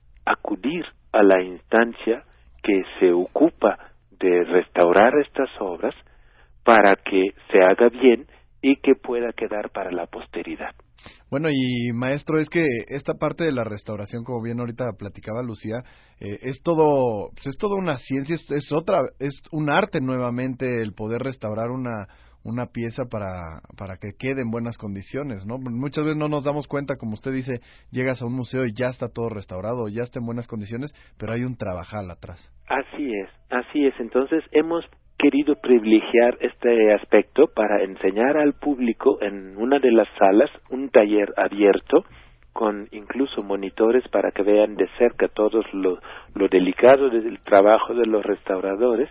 acudir a la instancia que se ocupa de restaurar estas obras para que se haga bien y que pueda quedar para la posteridad. Bueno, y maestro, es que esta parte de la restauración, como bien ahorita platicaba Lucía, eh, es todo, pues es toda una ciencia, es, es otra, es un arte nuevamente el poder restaurar una una pieza para para que quede en buenas condiciones, ¿no? Muchas veces no nos damos cuenta, como usted dice, llegas a un museo y ya está todo restaurado, ya está en buenas condiciones, pero hay un trabajal atrás. Así es, así es. Entonces hemos querido privilegiar este aspecto para enseñar al público en una de las salas un taller abierto con incluso monitores para que vean de cerca todo lo, lo delicado del trabajo de los restauradores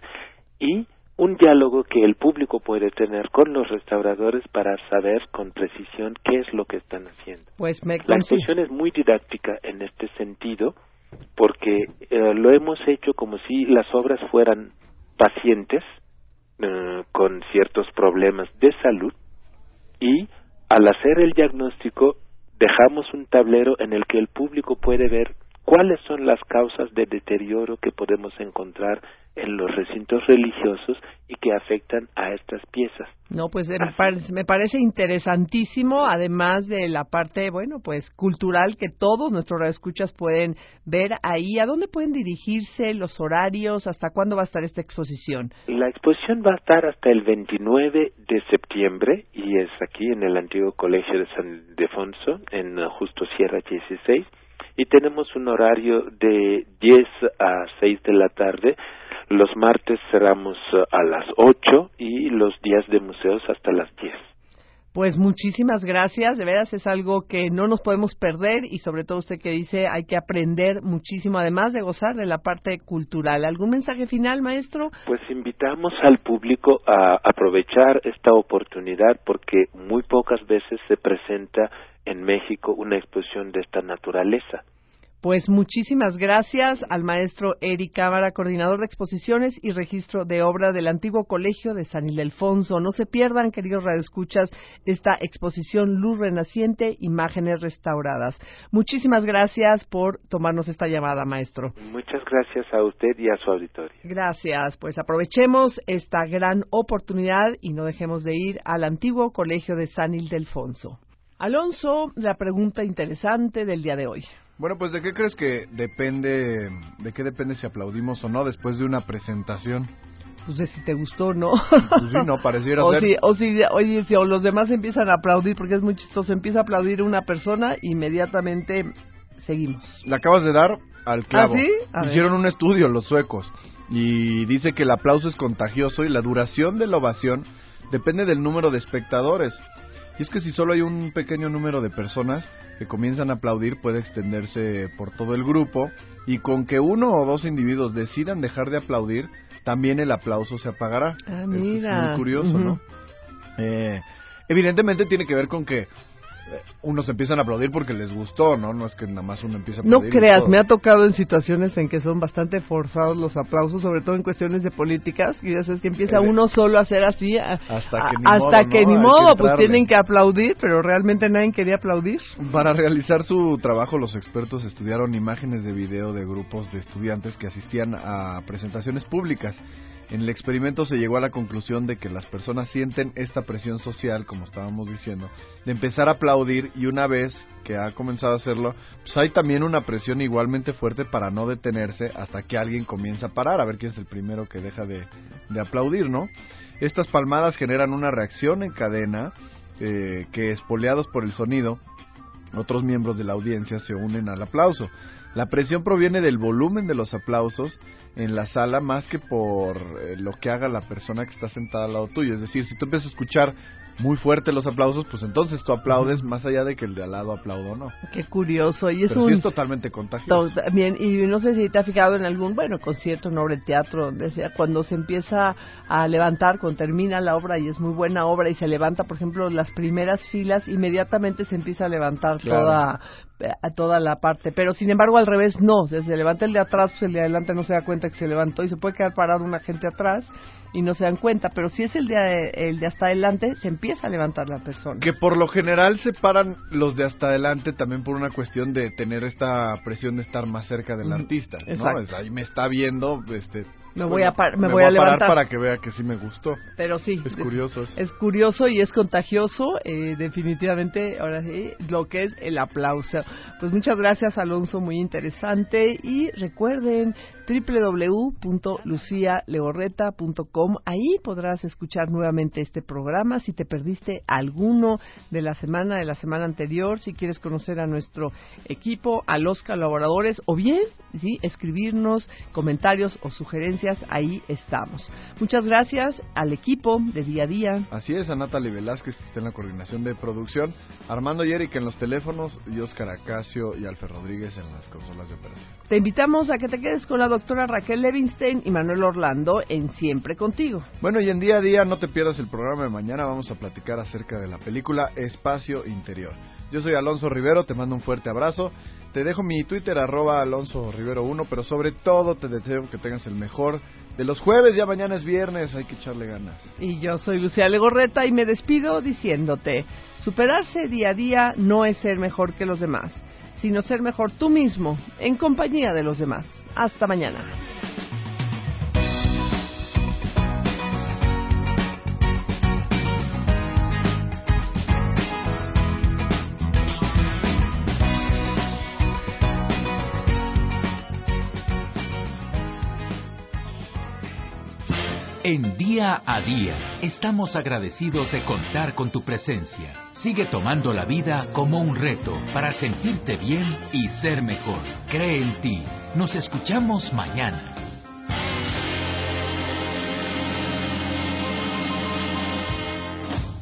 y un diálogo que el público puede tener con los restauradores para saber con precisión qué es lo que están haciendo. Pues me La exposición es muy didáctica en este sentido porque eh, lo hemos hecho como si las obras fueran pacientes eh, con ciertos problemas de salud y al hacer el diagnóstico dejamos un tablero en el que el público puede ver cuáles son las causas de deterioro que podemos encontrar en los recintos religiosos y que afectan a estas piezas. No, pues me parece, me parece interesantísimo, además de la parte, bueno, pues cultural que todos nuestros radioescuchas pueden ver ahí. ¿A dónde pueden dirigirse, los horarios, hasta cuándo va a estar esta exposición? La exposición va a estar hasta el veintinueve de septiembre y es aquí en el antiguo Colegio de San Ildefonso, en uh, Justo Sierra dieciséis, y tenemos un horario de diez a seis de la tarde. Los martes cerramos a las ocho y los días de museos hasta las diez. Pues muchísimas gracias, de veras es algo que no nos podemos perder y sobre todo usted que dice hay que aprender muchísimo, además de gozar de la parte cultural. ¿Algún mensaje final, maestro? Pues invitamos al público a aprovechar esta oportunidad porque muy pocas veces se presenta en México una exposición de esta naturaleza. Pues muchísimas gracias al maestro Eric Cámara, coordinador de exposiciones y registro de obra del antiguo colegio de San Ildefonso. No se pierdan, queridos radioescuchas, esta exposición Luz Renaciente, Imágenes Restauradas. Muchísimas gracias por tomarnos esta llamada, maestro. Muchas gracias a usted y a su auditorio. Gracias, pues aprovechemos esta gran oportunidad y no dejemos de ir al antiguo colegio de San Ildefonso. Alonso, la pregunta interesante del día de hoy. Bueno, pues ¿de qué crees que depende, de qué depende si aplaudimos o no después de una presentación? Pues de si te gustó o no. Pues sí, no, pareciera o ser. Si, o si, oye, si o los demás empiezan a aplaudir, porque es muy chistoso, empieza a aplaudir una persona, inmediatamente seguimos. Le acabas de dar al clavo. ¿Ah, sí? A Hicieron ver. un estudio los suecos y dice que el aplauso es contagioso y la duración de la ovación depende del número de espectadores. Y es que si solo hay un pequeño número de personas que comienzan a aplaudir, puede extenderse por todo el grupo, y con que uno o dos individuos decidan dejar de aplaudir, también el aplauso se apagará. Ah, Esto mira. es muy curioso, Uh-huh. ¿no? Eh, evidentemente tiene que ver con que unos empiezan a aplaudir porque les gustó, ¿no? No es que nada más uno empiece a No aplaudir. creas, todo. me ha tocado en situaciones en que son bastante forzados los aplausos, sobre todo en cuestiones de políticas, y ya sabes que empieza Eh, uno solo a hacer así, a- Hasta a- que ni hasta modo, que ¿no? ni Hay modo, que pues entrarle. tienen que aplaudir, pero realmente nadie quería aplaudir. Para realizar su trabajo, los expertos estudiaron imágenes de video de grupos de estudiantes que asistían a presentaciones públicas. En el experimento se llegó a la conclusión de que las personas sienten esta presión social, como estábamos diciendo, de empezar a aplaudir, y una vez que ha comenzado a hacerlo, pues hay también una presión igualmente fuerte para no detenerse hasta que alguien comienza a parar, a ver quién es el primero que deja de, de aplaudir, ¿no? Estas palmadas generan una reacción en cadena eh, que, espoleados por el sonido, otros miembros de la audiencia se unen al aplauso. La presión proviene del volumen de los aplausos en la sala más que por eh, lo que haga la persona que está sentada al lado tuyo. Es decir, si tú empiezas a escuchar muy fuerte los aplausos, pues entonces tú aplaudes más allá de que el de al lado aplauda o no. Qué curioso. Y es Pero un... sí es totalmente contagioso. To- Bien, y no sé si te has fijado en algún, bueno, concierto, una obra de teatro, donde sea, cuando se empieza a levantar, cuando termina la obra y es muy buena obra y se levanta, por ejemplo, las primeras filas, inmediatamente se empieza a levantar Claro. toda a toda la parte, pero sin embargo al revés no, o sea, se levanta el de atrás, pues el de adelante no se da cuenta que se levantó y se puede quedar parado una gente atrás y no se dan cuenta, pero si es el de, el de hasta adelante, se empieza a levantar la persona. Que por lo general se paran los de hasta adelante también por una cuestión de tener esta presión de estar más cerca del Mm, artista, ¿no? exacto. Es, ahí me está viendo, este... Me bueno, voy a par- me me voy a a parar levantar. para que vea que sí me gustó. Pero sí, Es curioso eso. Es curioso y es contagioso, eh, definitivamente, ahora sí, lo que es el aplauso. Pues muchas gracias, Alonso, muy interesante. Y recuerden, doble u doble u doble u punto lucía legorreta punto com, ahí podrás escuchar nuevamente este programa. Si te perdiste alguno de la semana, de la semana anterior, si quieres conocer a nuestro equipo, a los colaboradores, o bien, sí, escribirnos comentarios o sugerencias, ahí estamos. Muchas gracias al equipo de día a día. Así es, a Natalie Velázquez, que está en la coordinación de producción, Armando y Erika en los teléfonos, y Óscar Acacio y Alfer Rodríguez en las consolas de operación. Te invitamos a que te quedes con la doctora Raquel Levinstein y Manuel Orlando en Siempre Contigo. Bueno, y en día a día no te pierdas el programa de mañana, vamos a platicar acerca de la película Espacio Interior. Yo soy Alonso Rivero, te mando un fuerte abrazo, te dejo mi Twitter, arroba Alonso Rivero uno, pero sobre todo te deseo que tengas el mejor de los jueves, ya mañana es viernes, hay que echarle ganas. Y yo soy Lucía Legorreta y me despido diciéndote, superarse día a día no es ser mejor que los demás, sino ser mejor tú mismo, en compañía de los demás. Hasta mañana. En Día a Día, estamos agradecidos de contar con tu presencia. Sigue tomando la vida como un reto para sentirte bien y ser mejor. Cree en ti. Nos escuchamos mañana.